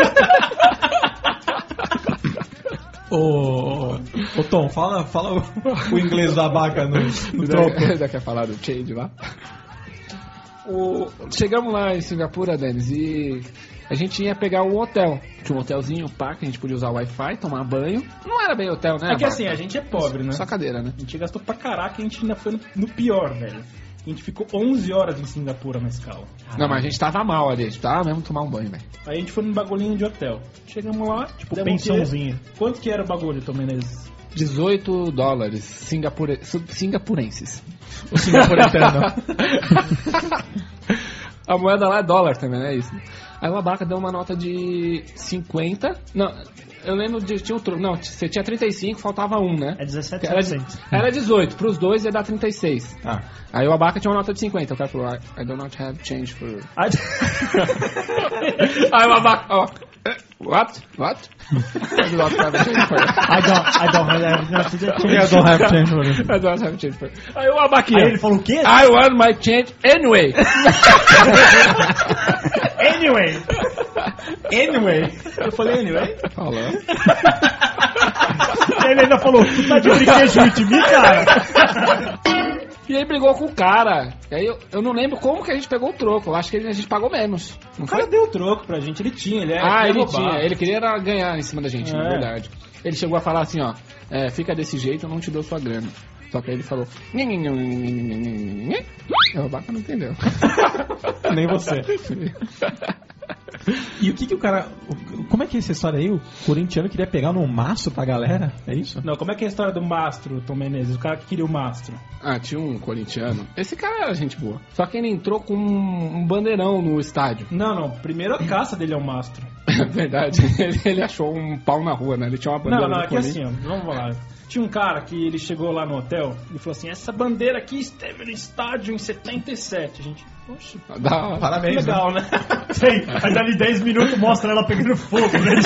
Ô, ô Tom, fala, fala o, o inglês da vaca no, no troco. Já quer falar do change lá? O... Chegamos lá em Singapura, Denis, e a gente ia pegar um hotel. Tinha um hotelzinho, um parque, a gente podia usar o Wi-Fi, tomar banho. Não era bem hotel, né? É que assim, a gente é pobre, né? Só cadeira, né? A gente gastou pra caraca e a gente ainda foi no, no pior, velho. A gente ficou onze horas em Singapura na escala. Não, mas a gente tava mal ali, a gente tava mesmo tomar um banho, velho. Aí a gente foi num bagulhinho de hotel. Chegamos lá, tipo, demos o quê? Pensãozinha. Quanto que era o bagulho, Tom Menezes? dezoito dólares singapure... su- singapurenses. O singapurano. A moeda lá é dólar também, não é isso? Aí o Abaca deu uma nota de cinquenta. Não, eu lembro de. Tinha um troco. Não, você tinha trinta e cinco, faltava um, né? É dezessete Era, centos. era dezoito, pros dois ia dar trinta e seis. Ah. Aí o Abaca tinha uma nota de cinquenta. O cara falou, I, I do not have change for. Aí- Aí o Abaca, ó. What? What? I do not have change for. I don't, I don't have nothing to change. I don't have change for it. I don't have change for. Aí o Abaquinha. Aí ele falou o quê? I want my change anyway. Anyway. Anyway. Eu falei anyway? Falando. Ele ainda falou, tu tá de brinquedo de mim, cara? E aí brigou com o cara. E aí eu, eu não lembro como que a gente pegou o troco. Eu acho que a gente pagou menos. Não O cara foi? deu o troco pra gente, ele tinha, ele era. Ah, queria ele roubar. tinha. Ele queria era ganhar em cima da gente, na É. verdade. Ele chegou a falar assim, ó. É, fica desse jeito, eu não te dou sua grana. Só que aí ele falou... O Abaca não entendeu. Nem você. E o que que o cara... o- Como é que é essa história aí? O corintiano queria pegar no mastro pra galera? É isso? Não, como é que é a história do mastro, Tom Menezes? O cara que queria o mastro. Ah, tinha um corintiano. Esse cara era gente boa. Só que ele entrou com um um bandeirão no estádio. Não, não. Primeiro a caça dele é o mastro. É verdade. Ele, ele achou um pau na rua, né? Ele tinha uma bandeira Não, não, do é que Corinthians. assim, ó, vamos lá. Tinha um cara que ele chegou lá no hotel e falou assim, essa bandeira aqui esteve no estádio em setenta e sete, gente. Poxa, Dá- Parabéns, legal, né? Sei, aí dali dez minutos mostra ela pegando fogo, né?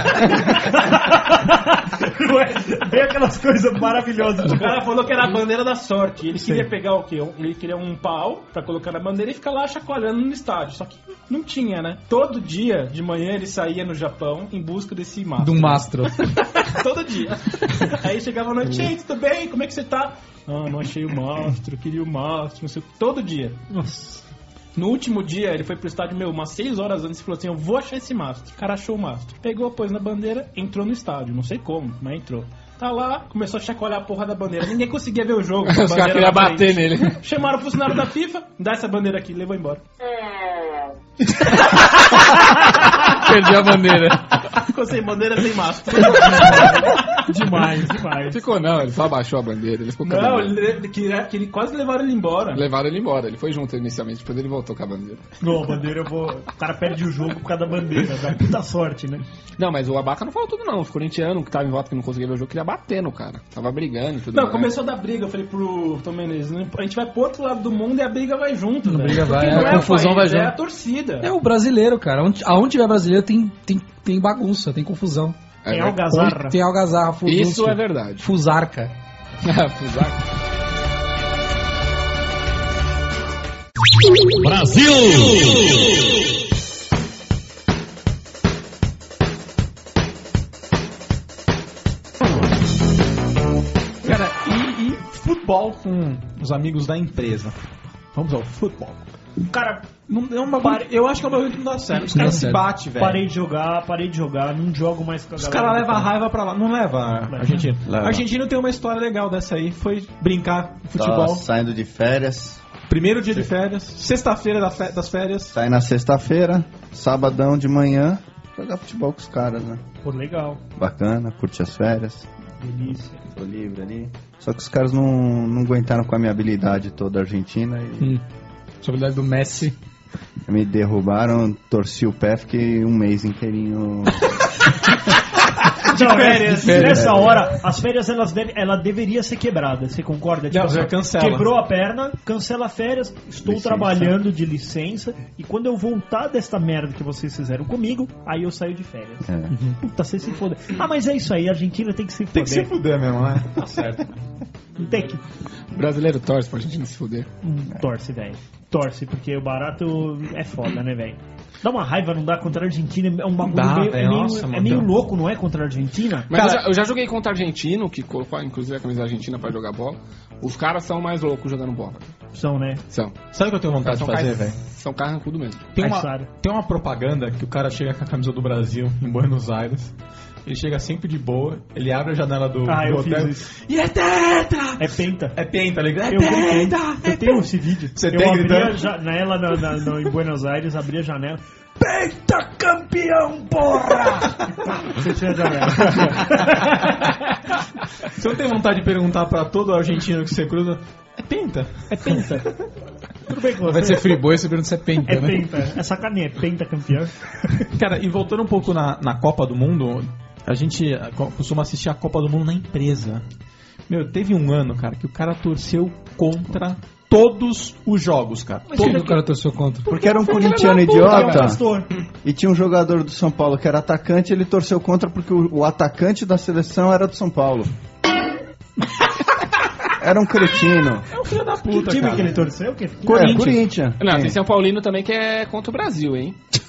Não é? Bem aquelas coisas maravilhosas. O cara falou que era a bandeira da sorte. Ele queria pegar o quê? Ele queria um pau pra colocar na bandeira e ficar lá chacoalhando no estádio. Só que não tinha, né? Todo dia de manhã ele saía no Japão em busca desse mastro. Do mastro. Todo dia. Aí chegava à noite, ei, tudo bem? Como é que você tá? Ah, não achei o mastro, queria o mastro, não sei o que. Todo dia. Nossa. No último dia, ele foi pro estádio, meu, umas seis horas antes e falou assim, eu vou achar esse mastro. O cara achou o mastro. Pegou, pôs na bandeira, entrou no estádio. Não sei como, mas entrou. Tá lá, começou a chacoalhar a porra da bandeira. Ninguém conseguia ver o jogo. Os caras queriam bater nele. Chamaram o funcionário da FIFA, dá essa bandeira aqui, levou embora. Perdi a bandeira. Ficou sem bandeira, sem mastro. Demais, demais. Ficou não, ele só abaixou a bandeira. Ele ficou com a Não, bandeira. ele, que, que ele quase levaram ele embora. Levaram ele embora. Ele foi junto inicialmente, depois ele voltou com a bandeira. Não, a bandeira eu vou... O cara perde o jogo por causa da bandeira. Dá puta sorte, né? Não, mas o Abaca não falou tudo não. Os corintianos que tava em volta que não conseguia ver o jogo queria bater no cara. Tava brigando e tudo Não, mais. começou a dar briga. Eu falei pro Tom Menezes, não- a gente vai pro outro lado do mundo e a briga vai junto, velho. briga vai, Porque a não é o confusão país, vai é junto. a torcida. É o brasileiro, cara. Onde, aonde tiver brasileiro tem, tem, tem bagunça, tem confusão. É, Tem né? algazarra. Tem algazarra, furdúncio, Isso é verdade. fusarca. Fusar. Cara, e, e futebol com os amigos da empresa? Vamos ao futebol. Cara, Não, é um bagulho, eu acho que é um bagulho que não dá certo. Os caras dá se certo. batem, velho. parei de jogar, parei de jogar, não jogo mais com a Os galera. caras do levam a campo. raiva pra lá. Não leva a Argentina. Leva. A Argentina tem uma história legal dessa aí. Foi brincar futebol. Tá saindo de férias. Primeiro dia de férias. Sexta-feira da fe- das férias. Sai na sexta-feira, sabadão de manhã, jogar futebol com os caras, né? Pô, legal. Bacana, curte as férias. Delícia. Tô livre ali. Só que os caras não, não aguentaram com a minha habilidade toda argentina e Hum. Sobre a habilidade do Messi. me derrubaram, torci o pé, fiquei um mês inteirinho. Não, é, férias. nessa hora, as férias elas deve, ela deveria ser quebrada, você concorda? Tipo Não, assim, já cancela. Quebrou a perna, cancela férias, estou Licença. trabalhando de licença e quando eu voltar desta merda que vocês fizeram comigo, aí eu saio de férias. É. Puta, você se foda. Ah, mas é isso aí, a Argentina tem que se foder. Tem que se fuder mesmo, né? Tá certo. Tem que... O brasileiro torce pra gente não se fuder. Hum, torce, velho. Torce, porque o barato é foda, né, velho? Dá uma raiva, não dá contra a Argentina, é um bagulho Dá, meio, é velho, meio, nossa, é mano, meio dá. louco, não é, contra a Argentina? Mas Cara- eu, já, eu já joguei contra argentino, que colocou inclusive a camisa argentina pra jogar bola. Os caras são mais loucos jogando bola. São, né? São. Sabe o que eu tenho vontade de São fazer, car- velho? São carrancudo mesmo. Tem Ai, uma, Sara. tem uma propaganda que o cara chega com a camisa do Brasil em Buenos Aires. Ele chega sempre de boa, ele abre a janela do, Ah, do eu hotel. fiz isso. E é tetra! É penta. É penta, ligado? É Eu gritei. penta! Eu tenho esse vídeo. Você eu tem abri gritando? a janela na, na, no- em Buenos Aires, abri a janela. Penta campeão, porra! Você tinha a janela. Você não tem vontade de perguntar pra todo argentino que você cruza? É penta? É penta. Tudo bem com você? Vai ser friboi, você pergunta se é penta, É né? penta. É sacaninha, é penta campeão. Cara, e voltando um pouco na, na Copa do Mundo, a gente eh, co- costuma assistir a Copa do Mundo na empresa. Meu, teve um ano, cara, que o cara torceu contra todos os jogos, cara. Por que o cara torceu contra? Porque era um corintiano É um idiota pastor. e tinha um jogador do São Paulo que era atacante, ele torceu contra porque o, o atacante da seleção era do São Paulo. Era um cretino. É um filho da puta, Que time cara. que ele torceu? Que... É, Corinthians. Não, Quem? tem São Paulino também que é contra o Brasil, hein?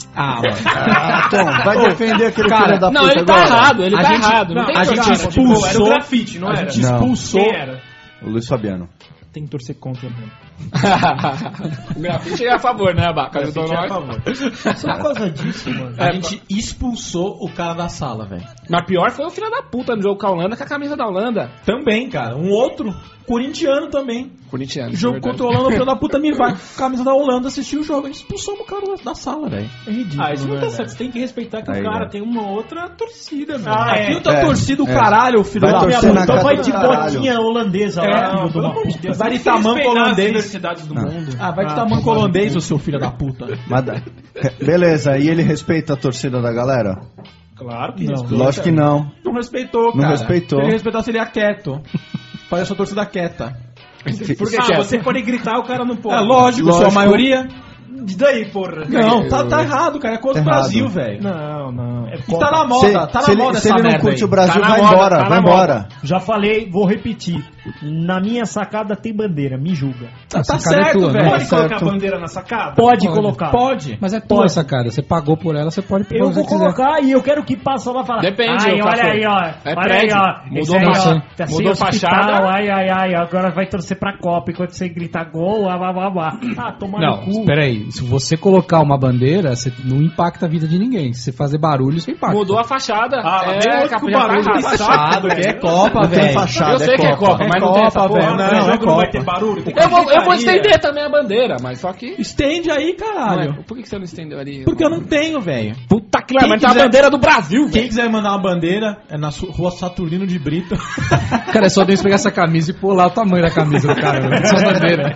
Ah, mano. Ah, Tom, vai defender aquele Cara, filho da Não, puta ele tá agora. errado, ele A tá gente- errado. Não não, tem a que gente torcer. expulsou- Era o grafite, não a era? gente Não. expulsou. Quem era? O Luiz Fabiano. Tem que torcer contra mesmo. O grafite é a favor, né, Abaca? Ajudou Grafite é a nós. favor. Só por causa disso, mano. A gente expulsou o cara da sala, velho. Mas pior foi o filho da puta no jogo com a Holanda, com a camisa da Holanda. Também, cara. Um outro corintiano também. Corintiano. Jogo é verdade. contra a Holanda, o filho da puta me vai com a camisa da Holanda assistir o jogo. A gente expulsou o cara da sala, velho. É ridículo. Ah, isso não né, tá velho? certo. Você tem que respeitar que Aí, o cara velho. tem uma outra torcida, velho. Ah, Aqui é. não tá É, torcida o é. caralho, filho Vai da torcer puta. na Então casa vai do de caralho. botinha holandesa É, lá, não, filho de pelo uma amor de puta. Deus. Vai de Tem que tamanco respeitar as holandês. diversidades do mundo. Ah, vai de Ah, tamanco tá bom. holandês, o seu filho da puta. Mas da- Beleza, e ele respeita a torcida da galera? Claro que Não. respeita. Lógico que não. Não respeitou, Não cara. respeitou. Se ele respeitasse, ele ia quieto. Faz a sua torcida quieta. Por que Ah, que é? você pode gritar, o cara não pode. É lógico, Lógico. sua maioria. E daí, porra? Não, tá, tá errado, cara. É contra o Errado. Brasil, velho. Não, não. É E tá na moda, Se, tá na se ele, moda se essa ele não merda curte aí. o Brasil, Tá na vai moda, embora, tá na vai moda. embora. Já falei, vou repetir. Na minha sacada tem bandeira, me julga. Tá, tá sacada é certo, tua, né? velho. Pode colocar certo. a bandeira na sacada? Pode, Pode. colocar. Pode. Mas é tua essa cara, você pagou por ela, você pode Eu fazer vou o que quiser. colocar e eu quero que passa lá e fala. Depende, ai, ô, olha cachorro. aí, ó. É olha prédio. aí, ó. Mudou Esse aí, fachada. ó, tá sem Mudou hospital, fachada. Ai, ai, ai. Agora vai torcer pra Copa enquanto você grita gol. Ah, blá, blá, blá. Ah, toma no Não, cu. espera aí. Se você colocar uma bandeira, você não impacta a vida de ninguém. Se você fazer barulho, você impacta. Mudou a fachada. Ah, mas é, tem outro capa- com já tá barulho, errado. tem Fachado, que é Copa, Não tem velho. fachada, Eu sei que é Copa, mas não tem essa Copa, porra. velho. Não, Não, é jogo não Copa. vai ter barulho. Tem que Eu vou, eu vou gritaria. estender também a bandeira, mas só que... Estende aí, caralho. Não é- Por que que você não estendeu ali? Porque eu não tenho, velho. Puta que lá, Quem mas tá a quiser- bandeira do Brasil, Quem velho. quiser mandar uma bandeira, é na su- rua Saturnino de Brito. Cara, é só Deus pegar essa camisa e pular o tamanho da camisa do cara. Né? Só bandeira.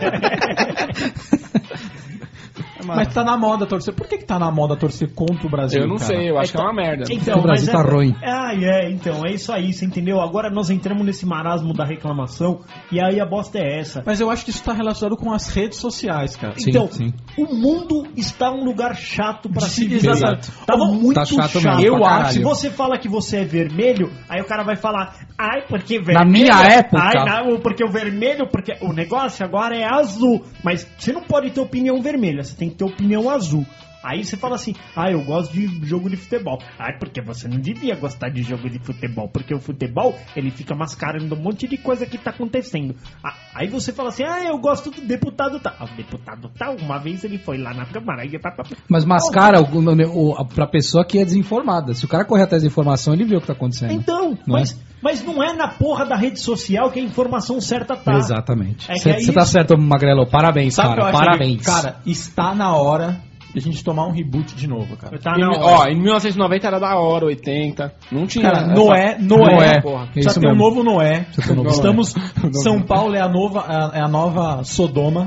Mas tá na moda torcer. Por que que tá na moda torcer contra o Brasil, Eu não cara? sei, eu acho que é uma merda. Então, O Brasil mas tá é, ruim. Ah, é, então, é isso aí, você entendeu? Agora nós entramos nesse marasmo da reclamação e aí a bosta é essa. Mas eu acho que isso tá relacionado com as redes sociais, cara. Sim, então, sim. o mundo está um lugar chato pra se viver. Exato. Tá Ô, muito tá chato chato. mesmo, Eu pra acho. caralho. Se você fala que você é vermelho, aí o cara vai falar, ai, porque vermelho. Na minha época. Ai, não, porque o vermelho, porque o negócio agora é azul. Mas você não pode ter opinião vermelha, você tem que ter opinião azul. Aí você fala assim, ah, eu gosto de jogo de futebol. Ah, porque você não devia gostar de jogo de futebol, porque o futebol, ele fica mascarando um monte de coisa que tá acontecendo. Ah, aí você fala assim, ah, eu gosto do deputado tal. Ah, o deputado tal, uma vez ele foi lá na Câmara e... Mas mascara o, o, o, pra pessoa que é desinformada. Se o cara correr atrás da informação, ele vê o que tá acontecendo. Então, Não mas, é? mas não é na porra da rede social que a informação certa tá. Exatamente. É que Você é tá isso. certo, Magrelo. Parabéns, Sabe o que eu cara. acho Parabéns. que- Cara, está na hora de a gente tomar um reboot de novo, cara. Tá Em- na hora. ó, em mil novecentos e noventa era da hora, oitenta. Não tinha. Cara, essa- Noé, Noé, Noé. porra. É isso Precisa ter um mesmo. novo Noé. Precisa ter um novo Estamos. São Paulo é a nova, é a nova Sodoma.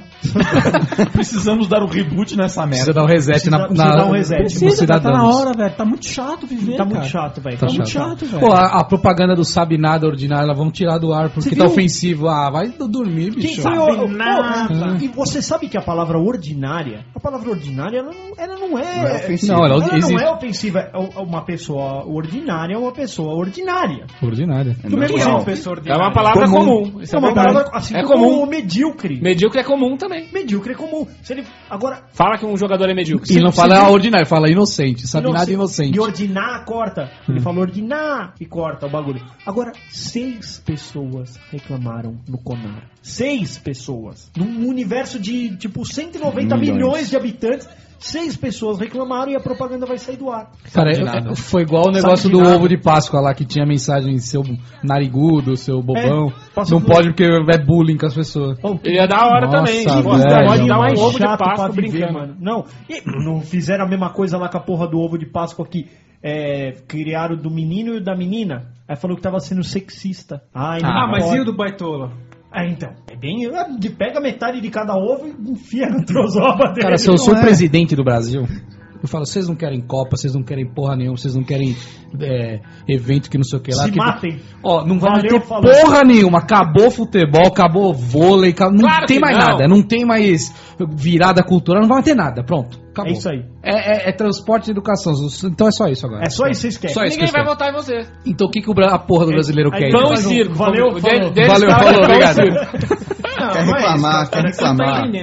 Precisamos dar um reboot nessa merda. Precisa dar um reset na, Precisa na, dar um reset. nos Precisa, cara, tá na cidadãos. hora, velho. Tá muito chato viver, Tá cara. muito chato, velho. Tá Tá muito chato. chato. velho. Pô, a, a propaganda do Sabe Nada Ordinário, ela vão tirar do ar porque Você tá viu? ofensivo. Ah, vai dormir, Quem bicho. foi Sabe o... nada. Pô, e você sabe que a palavra ordinária, a palavra ordinária, ela não, ela não é... Não é ofensiva. Não, ela ela não existe. é ofensiva. É uma pessoa ordinária é uma pessoa ordinária. Ordinária. Do mesmo Quem é jeito. uma pessoa É ordinária? uma palavra Comum. comum. Isso É é uma verdade. palavra assim É como comum. medíocre. Medíocre é comum também. Medíocre é comum. Se ele... Agora, Fala que um jogador é medíocre. E não você fala viu? ordinário, fala inocente. Sabe nada inocente. E ordinar, corta. Ele falou ordinar e corta o bagulho. Agora, seis pessoas reclamaram no Conar. Seis pessoas. Num universo de, tipo, cento e noventa milhões, Milhões. de habitantes, seis pessoas reclamaram e a propaganda vai sair do ar. Cara, de eu- nada. foi igual o negócio Sabe de do nada. ovo de Páscoa lá, que tinha mensagem seu narigudo, seu bobão. passou não por- pode porque é bullying com as pessoas. Ele é da hora Nossa, também. velho. Pô, Que você velho. pode dar mais um ovo de chato pra Páscoa viver, brincando. mano. Não, e não fizeram a mesma coisa lá com a porra do ovo de Páscoa que é, criaram o do menino e o da menina. Aí falou que tava sendo sexista. Ai, não Ah, mas pode. e o do Baitola? Ah, então. É bem. é, de- Pega metade de cada ovo e enfia no trozoba dele. Cara, se eu Não sou o é. presidente do Brasil, eu falo, vocês não querem Copa, vocês não querem porra nenhuma, vocês não querem é, evento que não sei o que lá. Se que... matem. Ó, não vai Valeu, ter falou. porra nenhuma. Acabou futebol, acabou vôlei, acabou... não Claro tem que mais não. nada. Não tem mais virada cultural, não vai ter nada. Pronto, acabou. É isso aí. É, é- é transporte e educação. Então é só isso agora. É só isso que vocês querem. Só isso Ninguém que vai eu sei. votar em você. Então o que, que o bra- a porra do brasileiro Aí, quer? pão Então? e circo. Valeu, O falou. Denis- Denis Valeu, fala falou, pão e obrigado. circo. Não, Quer não é reclamar, isso, quer cara, você não tá reclamar. entendendo.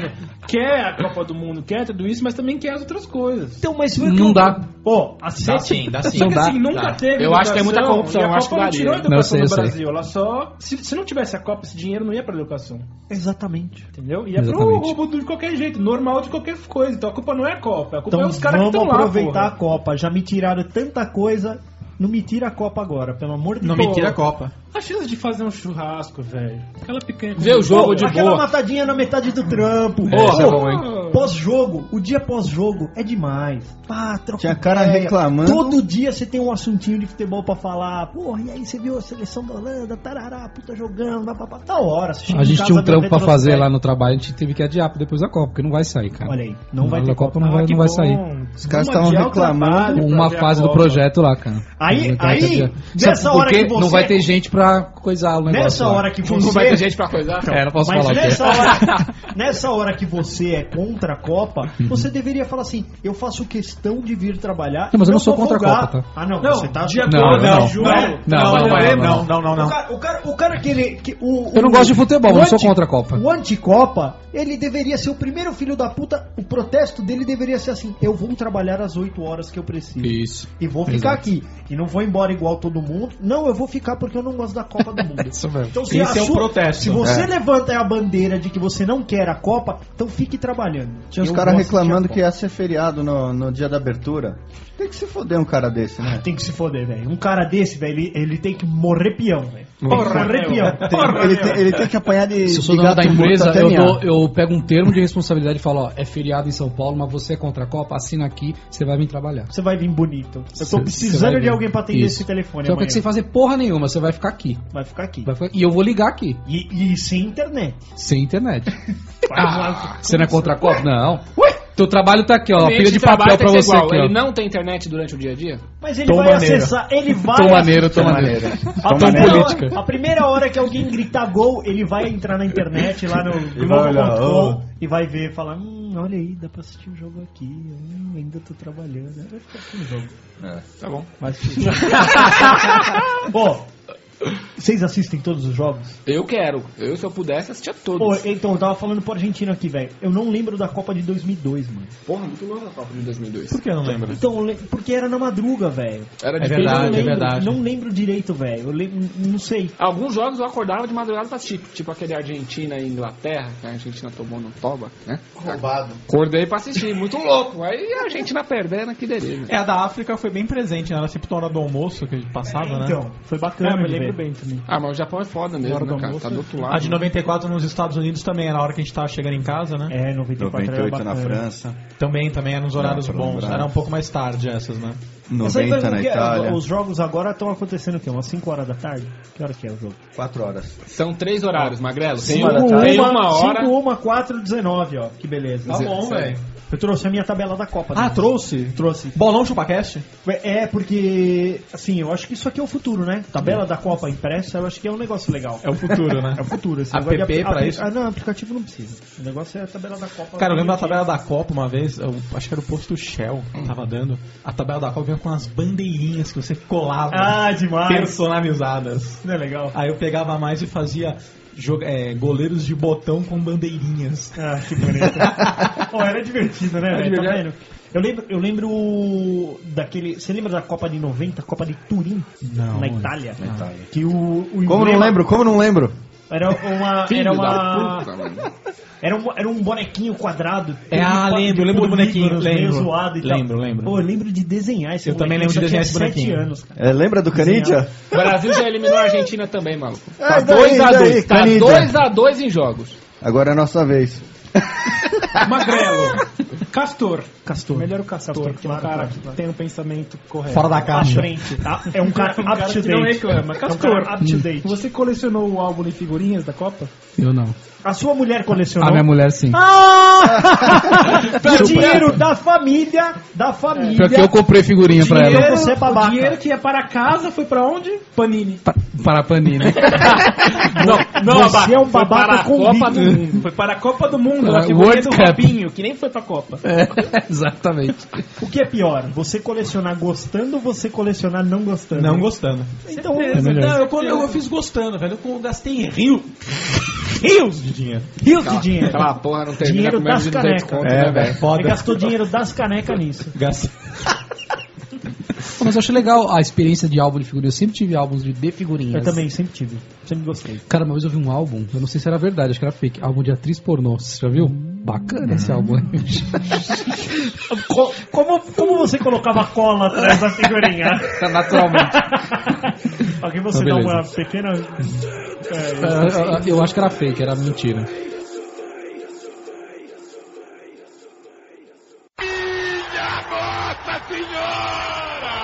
quer a Copa do Mundo, quer tudo isso, mas também quer as outras coisas. Então, mas Não dá. Ó, a Dá sete... sim, dá sim. Só que dá, assim, nunca dá. teve Eu acho que tem muita educação, corrupção, e a eu acho Copa que não tirou a daria. educação Não, eu sei, do eu sei. Brasil. Ela só... Se, se não tivesse a Copa, esse dinheiro não ia pra educação. Exatamente. Entendeu? Ia pro Exatamente. roubo de qualquer jeito, normal de qualquer coisa. Então a culpa não é a Copa, a culpa Então é os caras que vamos estão lá, aproveitar a porra. Copa. Já me tiraram tanta coisa. Não me tira a Copa agora, pelo amor de Não Deus. me tira a Copa. A chance de fazer um churrasco, velho. Aquela picanha com Vê o jogo de Aquela boa. matadinha na metade do trampo. Porra, Pô, é bom, hein? Pós-jogo, o dia pós-jogo é demais. Pá, troca Tinha cara ideia. reclamando. Todo dia você tem um assuntinho de futebol pra falar. Porra, e aí você viu a seleção da Holanda, tarará, puta jogando, papapá. Da hora. Você chega A em gente casa, tinha um vê trampo pra fazer retrospecto. lá no trabalho, a gente teve que adiar depois da Copa, porque não vai sair, cara. Olha aí, não vai Na ter Copa Copa. não vai, Ah, que não vai bom. sair. Os caras Vamos estavam adiar o reclamando. trabalho pra Uma ver a fase do Copa. projeto lá, cara. Aí- Vai ter que aí, adiar. nessa Sabe por hora quê? que você- Não vai ter gente pra coisar o negócio Nessa lá. hora que você... Não vai ter gente pra coisar? É, não posso Mas falar o quê. nessa hora, nessa hora que você é contra a Copa, você deveria falar assim: eu faço questão de vir trabalhar. Não, mas eu não e sou vou contra a folgar. Copa, tá? Ah, não, Não, você tá. dia Não, todo, não, né, Ju? não, não, não, não, não, não, não, não, não. O cara, o cara, o cara que ele. Que, o, Eu não o- gosto de futebol, o eu não sou contra a Copa. O anti-Copa, ele deveria ser o primeiro filho da puta. O protesto dele deveria ser assim: eu vou trabalhar as oito horas que eu preciso. Isso. E vou ficar Exato. aqui. E não vou embora igual todo mundo. Não, eu vou ficar porque eu não gosto da Copa do Mundo. Isso mesmo. Então, se Esse a é um sua- protesto. Se você É. levanta a bandeira de que você não quer a Copa, então fique trabalhando. Tinha os Eu caras gosto de reclamando a que ia ser feriado no, no dia da abertura. Tem que se foder um cara desse, né? Tem que se foder, velho. Um cara desse, velho, ele, ele tem que morrer peão, velho. Porra, Morrer meu. peão. Porra, Ele meu. tem, ele tem que apanhar de, Se eu sou de dono da gato morto empresa, até eu, miar. dou- eu pego um termo de responsabilidade e falo, ó, é feriado em São Paulo, mas você é contra a Copa, assina aqui, você vai vir trabalhar. Você vai vir bonito. Eu tô Cê- cê precisando vai de vir. alguém pra atender Isso. esse telefone Você não amanhã. tem que sem fazer porra nenhuma, você vai ficar aqui. Vai ficar aqui. Vai ficar- E eu vou ligar aqui, E, e sem internet. sem internet. Ah, Você não é contra a Copa? Não. Teu trabalho tá aqui, ó, Cliente pilha de trabalho papel tem pra que ser você igual. aqui, ó. Ele não tem internet durante o dia a dia? Mas ele Tom vai maneiro. acessar, ele vai Tô maneiro, tô acessar- maneiro. A Tom primeira, política. hora, a primeira hora que alguém gritar gol, ele vai entrar na internet lá no vai olhar, Globo ponto com oh. e vai ver, falar, hum, olha aí, dá pra assistir o jogo aqui, hum, ainda tô trabalhando, vai ficar aqui no jogo. Tá bom. Vai assistir. Ó, vocês assistem todos os jogos? Eu quero. Eu, se eu pudesse, assistia todos. Pô, então, eu tava falando pro argentino aqui, velho. Eu não lembro da Copa de dois mil e dois, mano. Porra, muito longe a Copa de dois mil e dois. Por que eu não lembro? Então, eu lem- porque era na madruga, velho. Era É difícil. verdade, Eu não é lembro, verdade. Não lembro direito, velho. Eu lembro, não sei. Alguns jogos eu acordava de madrugada pra assistir. Tipo aquele Argentina e Inglaterra, que a Argentina tomou no toba, né? Roubado. Acordei pra assistir, muito louco. Aí a Argentina perdendo, que delícia. É, a da África foi bem presente, né? Era sempre na hora do almoço que a gente passava, né? Então, foi É, bacana eu de lembro ver. bem também. Ah, mas o Japão é foda mesmo, Hora do né, cara? almoço. Tá do outro lado. A de noventa e quatro nos Estados Unidos também, era a hora que a gente tava chegando em casa, né? É, noventa e quatro noventa e oito era na bacana. França, Também, também eram nos horários Não, bons. bravo. Era um pouco mais tarde essas, né? Mas aí, noventa na porque Itália, Os jogos agora estão acontecendo o quê? Umas cinco horas da tarde? Que hora que é o jogo? quatro horas. São três horários, Magrelo. Tem, Uma da um, tarde. tem uma hora. cinco, uma, quatro, dezenove, ó. Que beleza. Tá bom, velho. Eu trouxe a minha tabela da Copa. Ah, né? trouxe? Trouxe. Bolão ChupaCast? É, porque, assim, eu acho que isso aqui é o futuro, né? Tabela da Copa impressa, eu acho que é um negócio legal. É o futuro, né? É o futuro. Esse App negócio de pra apli- isso? Ah, não, aplicativo não precisa. O negócio é a tabela da Copa. Cara, eu lembro da tabela da Copa uma vez, eu acho que era o posto Shell que tava dando. A tabela da Copa vinha com umas bandeirinhas que você colava, Ah, demais. personalizadas. Não é legal? Aí eu pegava mais e fazia joga- é, goleiros de botão com bandeirinhas. Ah, que bonito. Pô, era divertido, né, velho? Tá divertido. vendo? Eu lembro, eu lembro daquele... Você lembra da Copa de noventa? Copa de Turim? Não, Na Itália. na Itália. Que o, o Como não emblema lembro? Como não lembro? Era uma... Filho Era da uma... puta, mano. Era um, era um bonequinho quadrado. É, ah, todo lembro, de lembro do bonequinho, polígonos, meio lembro. zoado e tal. Lembro, lembro. Pô, eu lembro de desenhar esse Eu também bonequinho, lembro de só desenhar tinha esse sete bonequinho. anos, cara. É, lembra do Canidia? O Brasil já eliminou a Argentina também, maluco. Tá É, daí, dois a daí, dois. Tá Canidia. dois a dois em jogos. Agora é a nossa vez. Magrelo. Castor. Castor. Melhor o Castor, Castor, que é um claro, cara claro, que claro. tem um pensamento correto. Fora da À caixa. frente, tá? É um cara Um cara up to que não date. reclama. É um Castor. cara up to date. Você colecionou o álbum de figurinhas da Copa? Eu não. A sua mulher colecionou? A minha mulher sim. Ah! O dinheiro da família, da família. Pior que eu comprei figurinha pra Dinheiro- ela. Você é babaca. O dinheiro que ia para casa foi pra onde? Panini. Pa- Para a Panini. Não, Você é um foi para babaca a Copa convicto. do Mundo. Foi para a Copa do Mundo. Ah, A figurinha World do Cup. Robinho, que nem foi pra Copa. É, exatamente. O que é pior? Você colecionar gostando ou você colecionar não gostando? Não gostando. Então, Certeza. melhor. Não, eu, quando eu, eu fiz gostando, velho. Eu gastei em rio. rios de dinheiro. Rios de dinheiro. Aquela porra não termina Dinheiro com menos das de duzentos canecas. conto, É, né, velho, velho? foda. Ele gastou dinheiro das canecas nisso. Gasta- Pô, mas eu acho legal a experiência de álbum de figurinha. Eu sempre tive álbuns de, de figurinhas. Eu também, sempre tive. Sempre gostei. Cara, uma vez eu vi um álbum, eu não sei se era verdade, acho que era fake. Álbum de atriz pornô, você já viu? Bacana esse álbum. Co- Como, como você colocava cola atrás da figurinha? Tá naturalmente. Alguém você Ah, dá beleza. uma pequena... É, Eu, eu- eu acho que era fake, era mentira. Minha Nossa Senhora!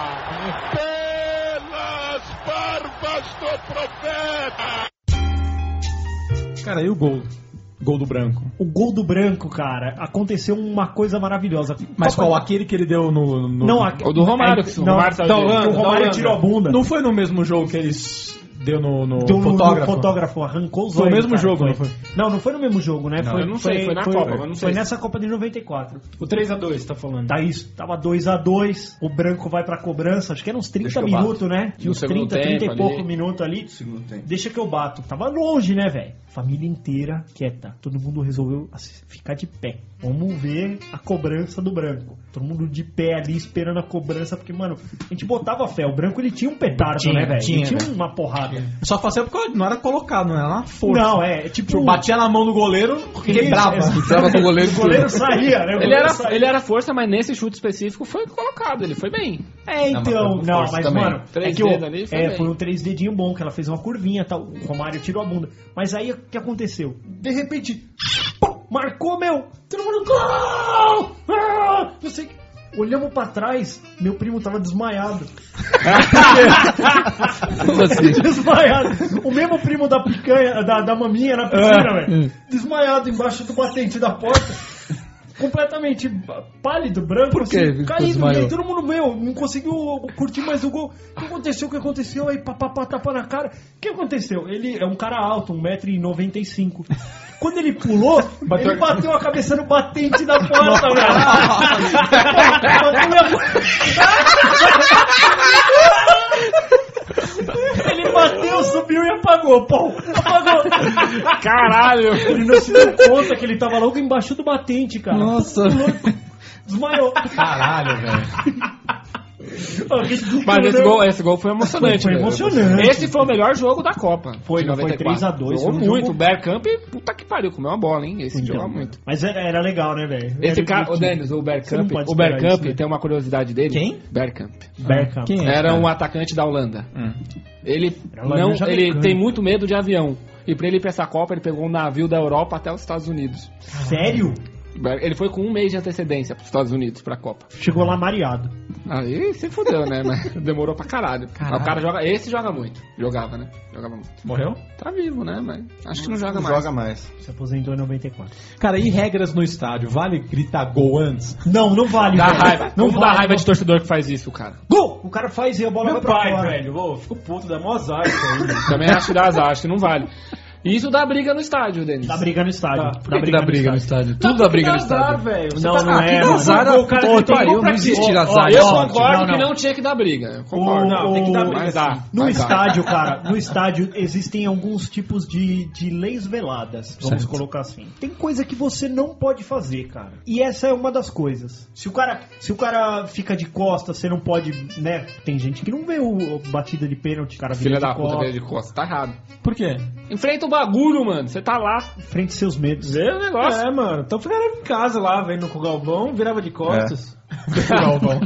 Pelas barbas do profeta! Cara, e o gol? Gol do branco. o gol do branco, cara, aconteceu uma coisa maravilhosa. Mas Copa- qual? Aquele que ele deu no... no- Não, a... O do Romário, que o não, Romário tá não, dele. o Da Romário Holanda. tirou a bunda. Não foi no mesmo jogo que eles deu no, no Deu no- fotógrafo? no fotógrafo, arrancou os Foi o olhos, mesmo cara, jogo, foi. não foi? Não, não foi no mesmo jogo, né? Não, foi, eu não sei, foi na Copa, mas não sei Foi se- nessa Copa de noventa e quatro. O três a dois, tá falando. Tá isso, tava dois a dois, o branco vai pra cobrança, acho que era uns trinta Deixa que eu minutos, né? Tinha No uns segundo trinta, trinta tempo e pouco ali. minutos ali. Segundo tempo. Deixa que eu bato. Tava longe, né, velho? Família inteira quieta. Todo mundo resolveu assim, ficar de pé. Vamos ver a cobrança do branco. Todo mundo de pé ali esperando a cobrança, porque, mano, a gente botava fé. O branco ele tinha um petardo, Tinha, né, velho? Ele tinha, tinha velho. uma porrada. Só fazia porque não era colocado, não era na força. Não, é, tipo. Tipo, batia na mão do goleiro, quebrava. Isso, Tava com o goleiro. O goleiro saía, né? O Ele goleiro era, saía. ele era força, mas nesse chute específico foi colocado, ele foi bem. É, então. Não, mas foi Não, força mas, também. mano. Três é que o- dedos ali, foi é, bem. foi um três dedinho bom, que ela fez uma curvinha e tal. O Romário tirou a bunda. Mas aí o que aconteceu? De repente. Pum, marcou, meu! Todo mundo. Gol! Ah! Não sei o que. Olhamos pra trás, meu primo tava desmaiado. Como assim? Desmaiado. O mesmo primo da picanha, da, da maminha na piscina, velho. Desmaiado embaixo do batente da porta. Completamente pálido, branco. Por quê? Assim, Ficou caído. E desmaiou? aí todo mundo, meu, não conseguiu curtir mais o gol. O que aconteceu? O que aconteceu? Aí papapá, tapa na cara. O que aconteceu? Ele é um cara alto, um metro e noventa e cinco. Quando ele pulou, Bateu- ele bateu a cabeça no batente da porta, velho. Bateu a- Ele bateu, subiu e apagou. Pô, apagou. Caralho! Ele não se deu conta que ele tava logo embaixo do batente, cara. Nossa. Desmaiou. Caralho, velho. Mas esse gol, esse gol foi emocionante. Foi- foi velho. emocionante. Esse foi o melhor jogo da Copa. Foi, de não, foi noventa e quatro. três a dois, Jogou foi um muito. jogo- O Bergkamp, puta que pariu, comeu uma bola, hein? Esse Então, joga muito. Mas era, era legal, né, velho? Esse Era cara, o divertido. Dennis, o Você não Bergkamp, pode o esperar Bergkamp isso, né? tem uma curiosidade dele. Quem? Bergkamp. Bergkamp. Quem é? Era cara? um atacante da Holanda. Hum. Ele Era não, laranja ele mecânica. tem muito medo de avião. E pra ele ir pra essa Copa, ele pegou um navio da Europa até os Estados Unidos. Sério? Ele foi com um mês de antecedência pros Estados Unidos, pra Copa. Chegou lá mareado. Aí se fudeu, né? Mas demorou pra caralho. Caralho. Mas o cara joga. Esse joga muito. Jogava, né? Jogava muito. Morreu? Tá vivo, né? Mas acho que não joga Não mais. joga mais. Se aposentou em noventa e quatro. Cara, e regras no estádio? Vale gritar gol antes? Não, não vale. Dá velho. raiva. Não Como vale. dá raiva de torcedor que faz isso, cara? Gol! O cara faz e a bola Meu vai pra pai, fora. velho, ô, fico puto, dá mó azar isso aí. mano. Também acho que dá azar, acho que não vale. E isso dá briga no estádio, Denis. Dá briga no estádio. Tá. Por que que dá briga no estádio? Tudo dá briga no estádio. velho. Você Não, tá- não aqui é, dá mano. azar, Azar, o cara pô, que tem pariu, gol pra não quê? existe Ó, azar. Eu Ó, concordo não, que não. não tinha que dar briga. Eu concordo. Não, tem que dar briga Mas sim. dá. No Mas dá. estádio, cara, no estádio existem alguns tipos de, de leis veladas, vamos Certo. colocar assim. Tem coisa que você não pode fazer, cara. E essa é uma das coisas. Se o cara, se o cara fica de costas, você não pode, né? Tem gente que não vê o, o batida de pênalti, o cara vira Filha de da puta costas, veio de costa. Tá errado. Por quê? Enfrenta o bagulho, mano. Você tá lá. frente aos seus medos. Vê o negócio. É, mano. Então ficava em casa lá, vendo com o Galvão, virava de costas. Galvão.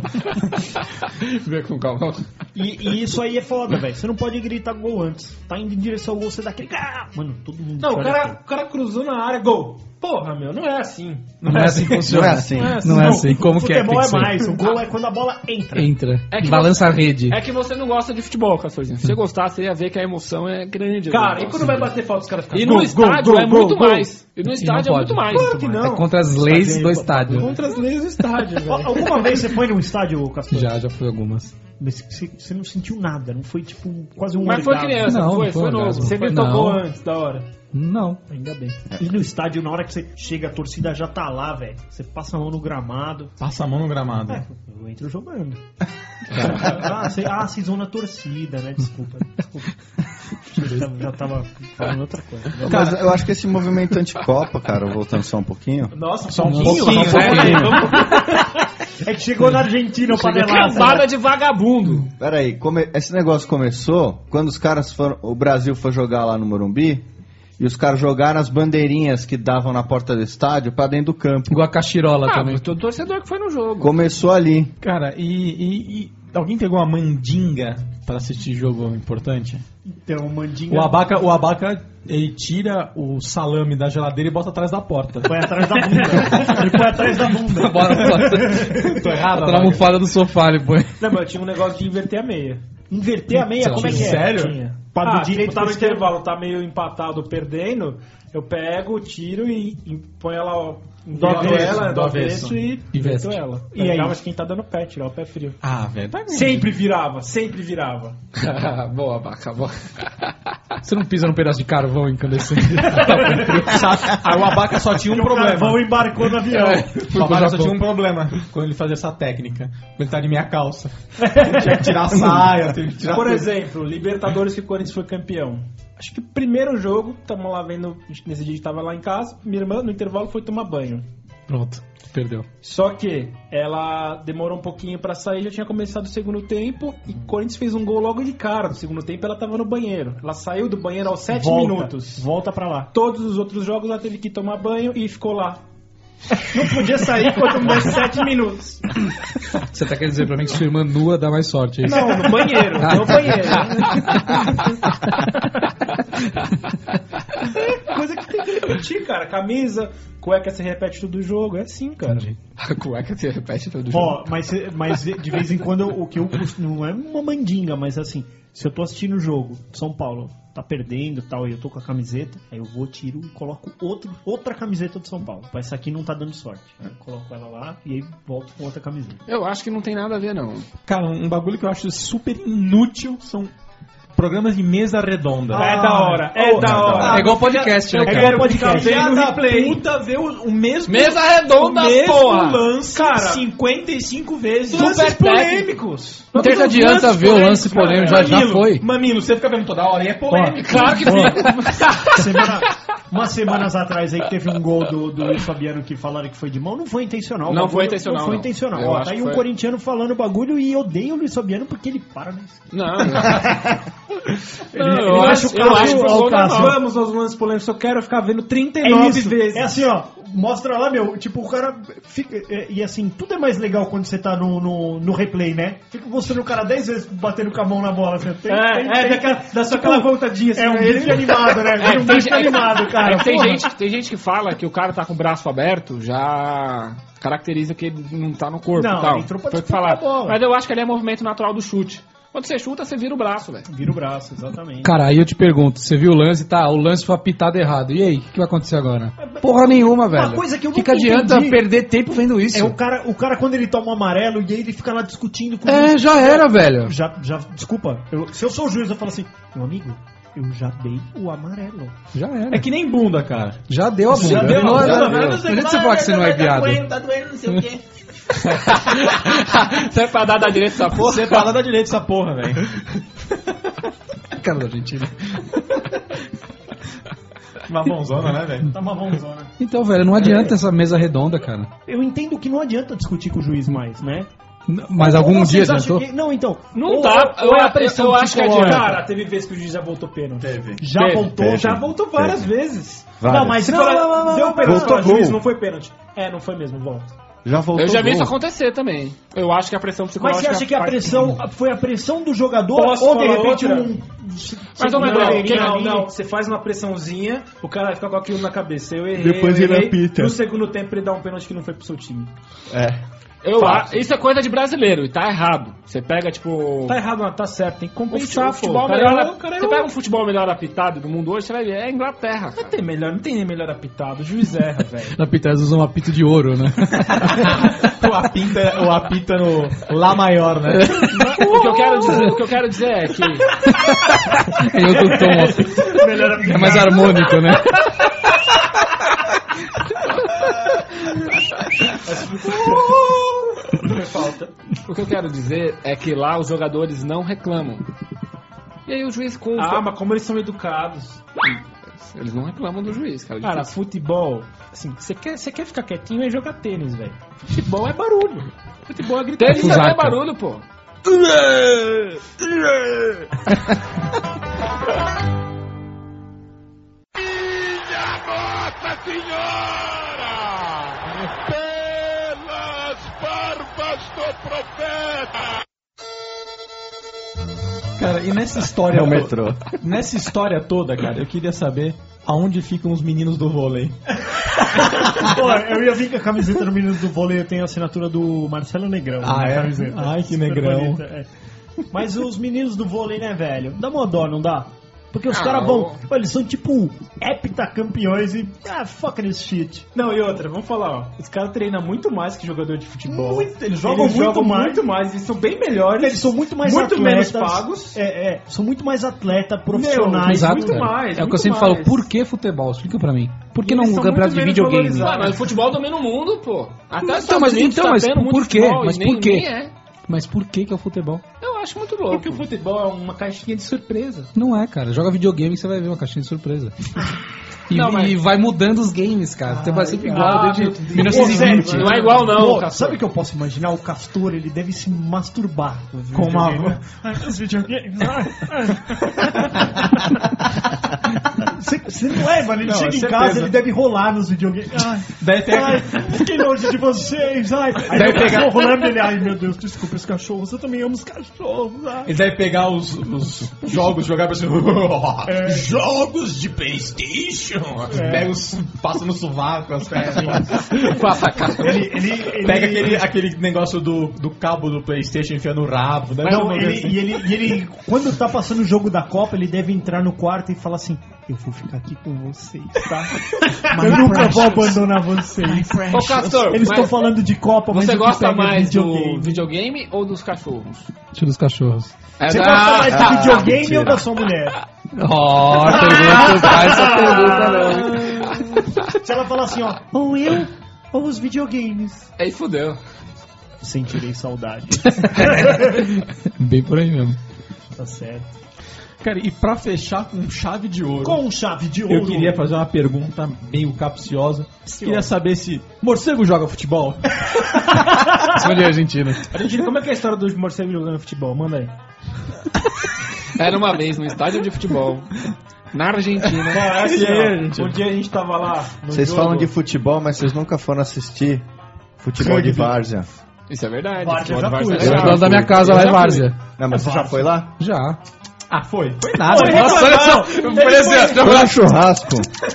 Vê com calma. E, e isso aí é foda, velho. Você não pode gritar gol antes. Tá indo em direção ao gol, você dá aquele. Ah! Mano, todo mundo. Não, o olha cara, aqui. o cara cruzou na área, gol. Porra, meu, não é assim. Não é assim que funciona. Não é assim. Não é assim. Não é assim. Como que é? Futebol Tem é que ser. mais. O gol é quando a bola entra. Entra. É que Balança a rede. É que você não gosta de futebol, Castorzinho. Se você gostasse, você ia ver que a emoção é grande. Cara, né? e quando vai bater falta, os caras ficam... E no Gol, estádio gol, é gol, muito gol. mais. E no estádio é pode. muito mais. Claro que não. É contra as leis do estádio. Contra as leis do estádio, Ó, velho. Alguma vez você foi num estádio, Castor? Já, já fui algumas. Mas você, você não sentiu nada, não foi tipo um- quase um Mas foi orgasmo. criança, não, Não, foi? não foi Foi novo. orgasmo. Você Não. tocou antes da hora. Não. Ainda bem. E no estádio, na hora que você chega, a torcida já tá lá, velho. Você passa a mão no gramado. Passa a mão no gramado. É, eu entro jogando. ah, você, ah, vocês vão na torcida, né? Desculpa. Desculpa. Já tava, já tava falando outra coisa. Mas eu acho que esse movimento anticopa, cara, voltando só um pouquinho. Nossa, só um Nossa, pouquinho. só um só um pouquinho. É que chegou na Argentina o Chega panelaço. cambada de vagabundo. Peraí, come... esse negócio começou quando os caras foram. O Brasil foi jogar lá no Morumbi e os caras jogaram as bandeirinhas que davam na porta do estádio pra dentro do campo. Igual a Cachirola Ah, também. mas todo torcedor que foi no jogo. Começou ali. Cara, e, e- e alguém pegou uma mandinga pra assistir jogo importante? Então, o Mandinga O Abaca, o Abaca, ele tira o salame da geladeira e bota atrás da porta. foi atrás da bunda. Ele foi atrás da bunda. Bora, bora. Tô errado, Tá na Abaca? almofada do sofá, ele põe. Não, mas eu tinha um negócio de inverter a meia. Inverter a meia, como é que é? Sério? Tinha. Pra do Ah, direito tipo, tá no pro esquerdo. intervalo, tá meio empatado, perdendo, eu pego, tiro e, e ponho ela, ó, Do inverto avesso, ela, do do avesso. avesso e E veste. inverto ela. E E aí? aí? Mas quem tá dando pé, tirar o pé frio. Ah, velho. tá- Sempre virava, sempre virava. Boa, Baca, boa. Você não pisa num pedaço de carvão incandescente. Aí o Abaca só tinha um O carvão problema. embarcou no avião. O Abaca só tinha um problema quando ele fazia essa técnica. Quando ele tá de minha calça. Tinha que tirar a saia, tinha que tirar Por tudo. exemplo, Libertadores que o Corinthians foi campeão. Acho que o primeiro jogo, tamo lá vendo, nesse dia a gente tava lá em casa, minha irmã no intervalo foi tomar banho. Pronto, perdeu. Só que ela demorou um pouquinho pra sair, já tinha começado o segundo tempo e o Corinthians fez um gol logo de cara. No segundo tempo ela tava no banheiro. Ela saiu do banheiro aos sete Volta, minutos. Volta pra lá. Todos os outros jogos ela teve que tomar banho e ficou lá. Não podia sair quanto mais sete minutos. Você tá querendo dizer pra mim que sua irmã nua dá mais sorte, é isso? Não, no banheiro, no banheiro. Coisa que tem que repetir, cara. Camisa, cueca se repete todo o jogo. É assim, cara. A cueca se repete todo jogo. Ó, mas, mas de vez em quando eu- o que eu costumo, não é uma mandinga, mas assim, se eu tô assistindo o jogo, São Paulo tá perdendo e tal, e eu tô com a camiseta, aí eu vou, tiro e coloco outro, outra camiseta do São Paulo. Mas essa aqui não tá dando sorte. Aí eu coloco ela lá e aí volto com outra camiseta. Eu acho que não tem nada a ver, não. Cara, um bagulho que eu acho super inútil são programas de mesa redonda. É da hora, é Porra, da hora. É igual podcast, né, Eu cara? quero podcast. ficar vendo Filha da replay. puta ver o, o mesmo Mesa redonda, o mesmo porra! lance Cara, cinquenta e cinco vezes. Lances Super polêmicos. Não tem que adianta ver o lance polêmico, já, já Mamilo, foi. Mamilo, você fica vendo toda hora e é polêmico. Claro que fica. Semana, umas semanas atrás aí que teve um gol do, do Luiz Fabiano que falaram que foi de mão, não foi intencional. O Não bagulho foi intencional, Não foi não. intencional. Eu Ó, acho tá aí que um foi. corintiano falando bagulho e odeia o Luiz Fabiano porque ele para na esquina. Não, não. Ele- Não, ele eu acha acho, o eu Cássio- acho que foi ó, o gol Cássio. normal. Vamos aos lances polêmicos, eu quero ficar vendo trinta e É nove isso. vezes. É assim, ó. Mostra lá, meu. Tipo, o cara fica. é, E assim, tudo é mais legal quando você tá no, no, no replay, né? Fica mostrando o cara dez vezes batendo com a mão na bola. Assim, tem, É, tem- é, tem- daquela- dá só aquela voltadinha assim. É um né? bife animado, né? É um tem, bife animado, cara. é que tem, Porra. gente, tem gente que fala que o cara tá com o braço aberto, já caracteriza que ele não tá no corpo Não, e tal. ele entrou pra Foi o que disputar falaram. a bola. Mas eu acho que ele é movimento natural do chute. Quando você chuta, você vira o braço, velho. Vira o braço, exatamente. Cara, aí eu te pergunto, você viu o lance, tá, o lance foi apitado errado. E aí, o que vai acontecer agora? Porra nenhuma, velho. coisa que eu O que, nunca que adianta entendi perder tempo vendo isso? É o cara, o cara quando ele toma um amarelo e aí ele fica lá discutindo com o É, juiz. já era, velho. Já, já, desculpa. Eu- se eu sou o juiz, eu falo assim, meu amigo, eu já dei o amarelo. Já era. É que nem bunda, cara. Já deu a bunda. Já deu a Não, bunda, não, mas não, não não sei adianta que você vai, falar que você não é tá viado. doendo, tá doendo, não sei o quê. Você é pra dar da direita essa porra? Você fala da direita essa porra, velho. Cara da Argentina. Uma mãozona, né, velho? Tá uma mãozona. Então, velho, não adianta essa mesa redonda, cara. Eu entendo que não adianta discutir com o juiz mais, né? N- Mas algum Ou dia vocês acham adiantou? que- Não, então. Não ou, dá. Ou, ou é a Eu- pressão eu acho que psicológica. adianta. Cara, teve vezes que o juiz já voltou pênalti. Teve. Já Teve, voltou, teve. já Já voltou várias vezes. Várias. Não, mas Você não, fala, não, não, não, deu não, pênalti, Voltou ó, juiz, gol. não foi pênalti. É, não foi mesmo, volta. Já voltou. Eu já vi gol. isso acontecer também. Eu acho que a pressão Mas psicológica... você acha que a faz- pressão foi a pressão do jogador Posso ou de falar repente outra? um. Mas, ô, Não, Medrão, não, quem- não, não, você faz uma pressãozinha, o cara fica com aquilo na cabeça. Eu errei, Depois eu ele errei. apita. No segundo tempo ele dá um pênalti que não foi pro seu time. É. Eu, a- isso é coisa de brasileiro e tá errado. Você pega, tipo... Tá errado, não, tá certo. Tem que o compensar, futebol, futebol pô. O cara melhor, é o- o cara é você o- pega um futebol melhor apitado do mundo hoje, você vai ver, é Inglaterra. Não Cara. tem melhor, não tem nem melhor apitado. O juiz erra, velho. Na Pitas usa um apito de ouro, né? o apita, o apita no Lá maior, né? O que eu quero dizer, o que eu quero dizer é que... Em outro tom. É mais harmônico, né? O que eu quero dizer é que lá os jogadores não reclamam. E aí o juiz com... Ah, mas como eles são educados. Eles não reclamam do juiz, cara. Cara, futebol, assim, você quer, você quer ficar quietinho e jogar tênis, velho. Futebol é barulho. Futebol é gritaria. Tênis também é barulho, pô. Minha Nossa Senhora! Pelas barbas do profeta! Cara, e nessa história É o to- metrô. Nessa história toda, cara, eu queria saber aonde ficam os meninos do vôlei. Pô, eu ia vir com a camiseta do Meninos do Vôlei, eu tenho a assinatura do Marcelo Negrão. Ah, na é? camiseta. Ai, que Super negrão. bonita, é. Mas os meninos do vôlei, né, velho? Dá uma dó, não dá? Porque os Ah, caras o- vão. Pô, eles são tipo heptacampeões e. Ah, fuck this shit. Não, e outra, vamos falar, ó. Os caras treinam muito mais que jogador de futebol. Muito, eles jogam muito jogam mais. muito mais, eles são bem melhores. Eles são muito mais Muito atletas. menos pagos. É, é. São muito mais atletas profissionais. Exato, muito cara. mais, É o que eu muito sempre mais. falo, por que futebol? Explica pra mim. Por que E não eles um são campeonato muito de menos videogame? valorizados. Ah, mas o futebol domina o mundo, pô. Até os Então, Estados mas, Unidos então, tá mas tendo muito por quê? futebol, e Mas nem- por quê? nem é. Mas por que que é o futebol? Eu acho muito louco. Porque o futebol é uma caixinha de surpresa. Não é, cara. Joga videogame que você vai ver uma caixinha de surpresa. E, Não, mas- e vai mudando os games, cara. Você vai sempre igual ah, desde meu Deus. mil novecentos e vinte. Não é igual, não. Pô, Castor. sabe o que eu posso imaginar? O Castor, ele deve se masturbar nos Com uma- videogames. Ai, os videogames. ai, ai. Você, você não é, mano. Ele Não, chega é em certeza. casa, ele deve rolar nos videogames. Ai, Daí tem ai, fiquei longe de vocês. Ai, aí Deve o cachorro rolando ele. Ai, meu Deus, desculpa os cachorros. Eu também amo os cachorros. Ai. Ele deve pegar os, os jogos, jogar pra cima. É. Jogos de Playstation. Pega os. Passa no sovaco, as pernas. Ele, ele, ele, Pega aquele, aquele negócio do, do cabo do Playstation e enfia no rabo. Deve ser Não, uma ele, coisa assim. e, ele, e ele, quando tá passando o jogo da Copa, ele deve entrar no quarto e falar assim: eu vou ficar aqui com vocês, tá? eu nunca vou abandonar vocês. Ô, Castor, Eles mas estão falando de Copa, mas você o que gosta pega é mais videogame. do videogame ou dos cachorros? Tira dos cachorros. É Você da- gosta mais do Ah, videogame mentira. ou da sua mulher? Ó, pergunta, faz essa pergunta não. Se ela falar assim, ó, ou eu ou os videogames. Aí fudeu. Sentirei saudade. Bem por aí mesmo. Tá certo. Cara, e pra fechar com chave de ouro. Com chave de ouro. Eu queria fazer uma pergunta meio capciosa. Queria saber se morcego joga futebol. Responde aí, Argentina. Argentina, como é que é a história dos morcegos jogando futebol? Manda aí. Era uma vez no estádio de futebol, na Argentina. É assim, E aí, ó, Argentina? um dia a gente tava lá no Vocês jogo. falam de futebol, mas vocês nunca foram assistir futebol de várzea. Isso é verdade. Várzea Futebol já de várzea fui. é Eu legal. tô falando da minha casa lá em Várzea. Não, mas você já foi lá? Já. Ah, foi. Foi nada. Nossa, olha só. Parecia. Foi no churrasco.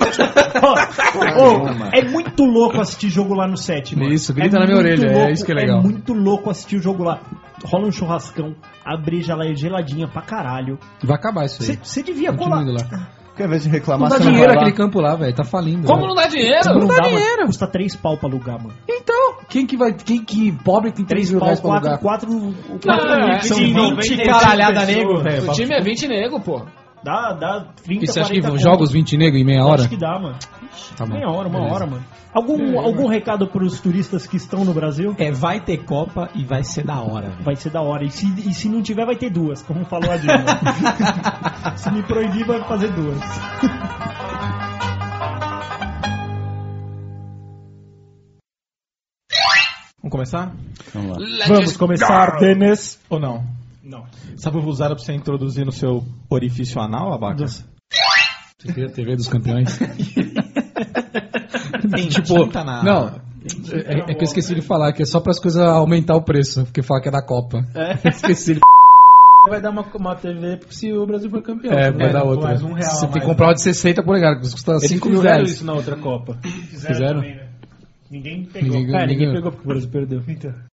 Ô, é muito louco assistir jogo lá no set, mano. Isso, grita É na minha muito orelha, é louco, isso que é legal. É muito louco assistir o jogo lá. Rola um churrascão, a breja lá é geladinha pra caralho. Vai acabar isso aí. Você devia Continua colar. indo lá. Porque ao invés de Não reclamar, dá você não dinheiro vai lá. aquele campo lá, velho. Tá falindo. Como velho. não dá dinheiro? Não dá, dinheiro. mano. Custa três pau pra alugar, mano. Então, quem que vai. Quem que pobre tem três Três mil pau, reais pra quatro, alugar? quatro, Não, quatro é, amigos. São Sim, vinte noventa e caralhada pessoas. nego, velho. O time é vinte nego, pô. Dá, dá trinta, E você acha que quarenta joga conto. os vinte negros em meia hora? Acho que dá, mano. Tá bom. Meia hora, uma Beleza. hora, mano. Algum, algum recado pros turistas que estão no Brasil? É, vai ter Copa e vai ser da hora, velho. Vai ser da hora. E se, e se não tiver, vai ter duas, como falou a Dilma. Se me proibir, vai fazer duas. Vamos começar? Vamos lá. Vamos começar, Denis. Ou não? Não. Sabe usar pra você introduzir no seu orifício anal, Abaca? Você queria a T V dos campeões? Tem tipo, tinta na... não. É, é que eu esqueci de falar, que é só para as coisas aumentar o preço, porque fala que é da Copa. Esqueci de Vai dar uma, uma T V se o Brasil for campeão. É, Você vai dar outra. mais um real Você a tem que mais. comprar uma de sessenta polegadas, que custa Eles cinco mil fizeram reais. isso na outra Copa. Fizeram? Fizeram? também, né? Ninguém pegou. Ninguém- É, ninguém ninguém- pegou porque o Brasil perdeu. Então.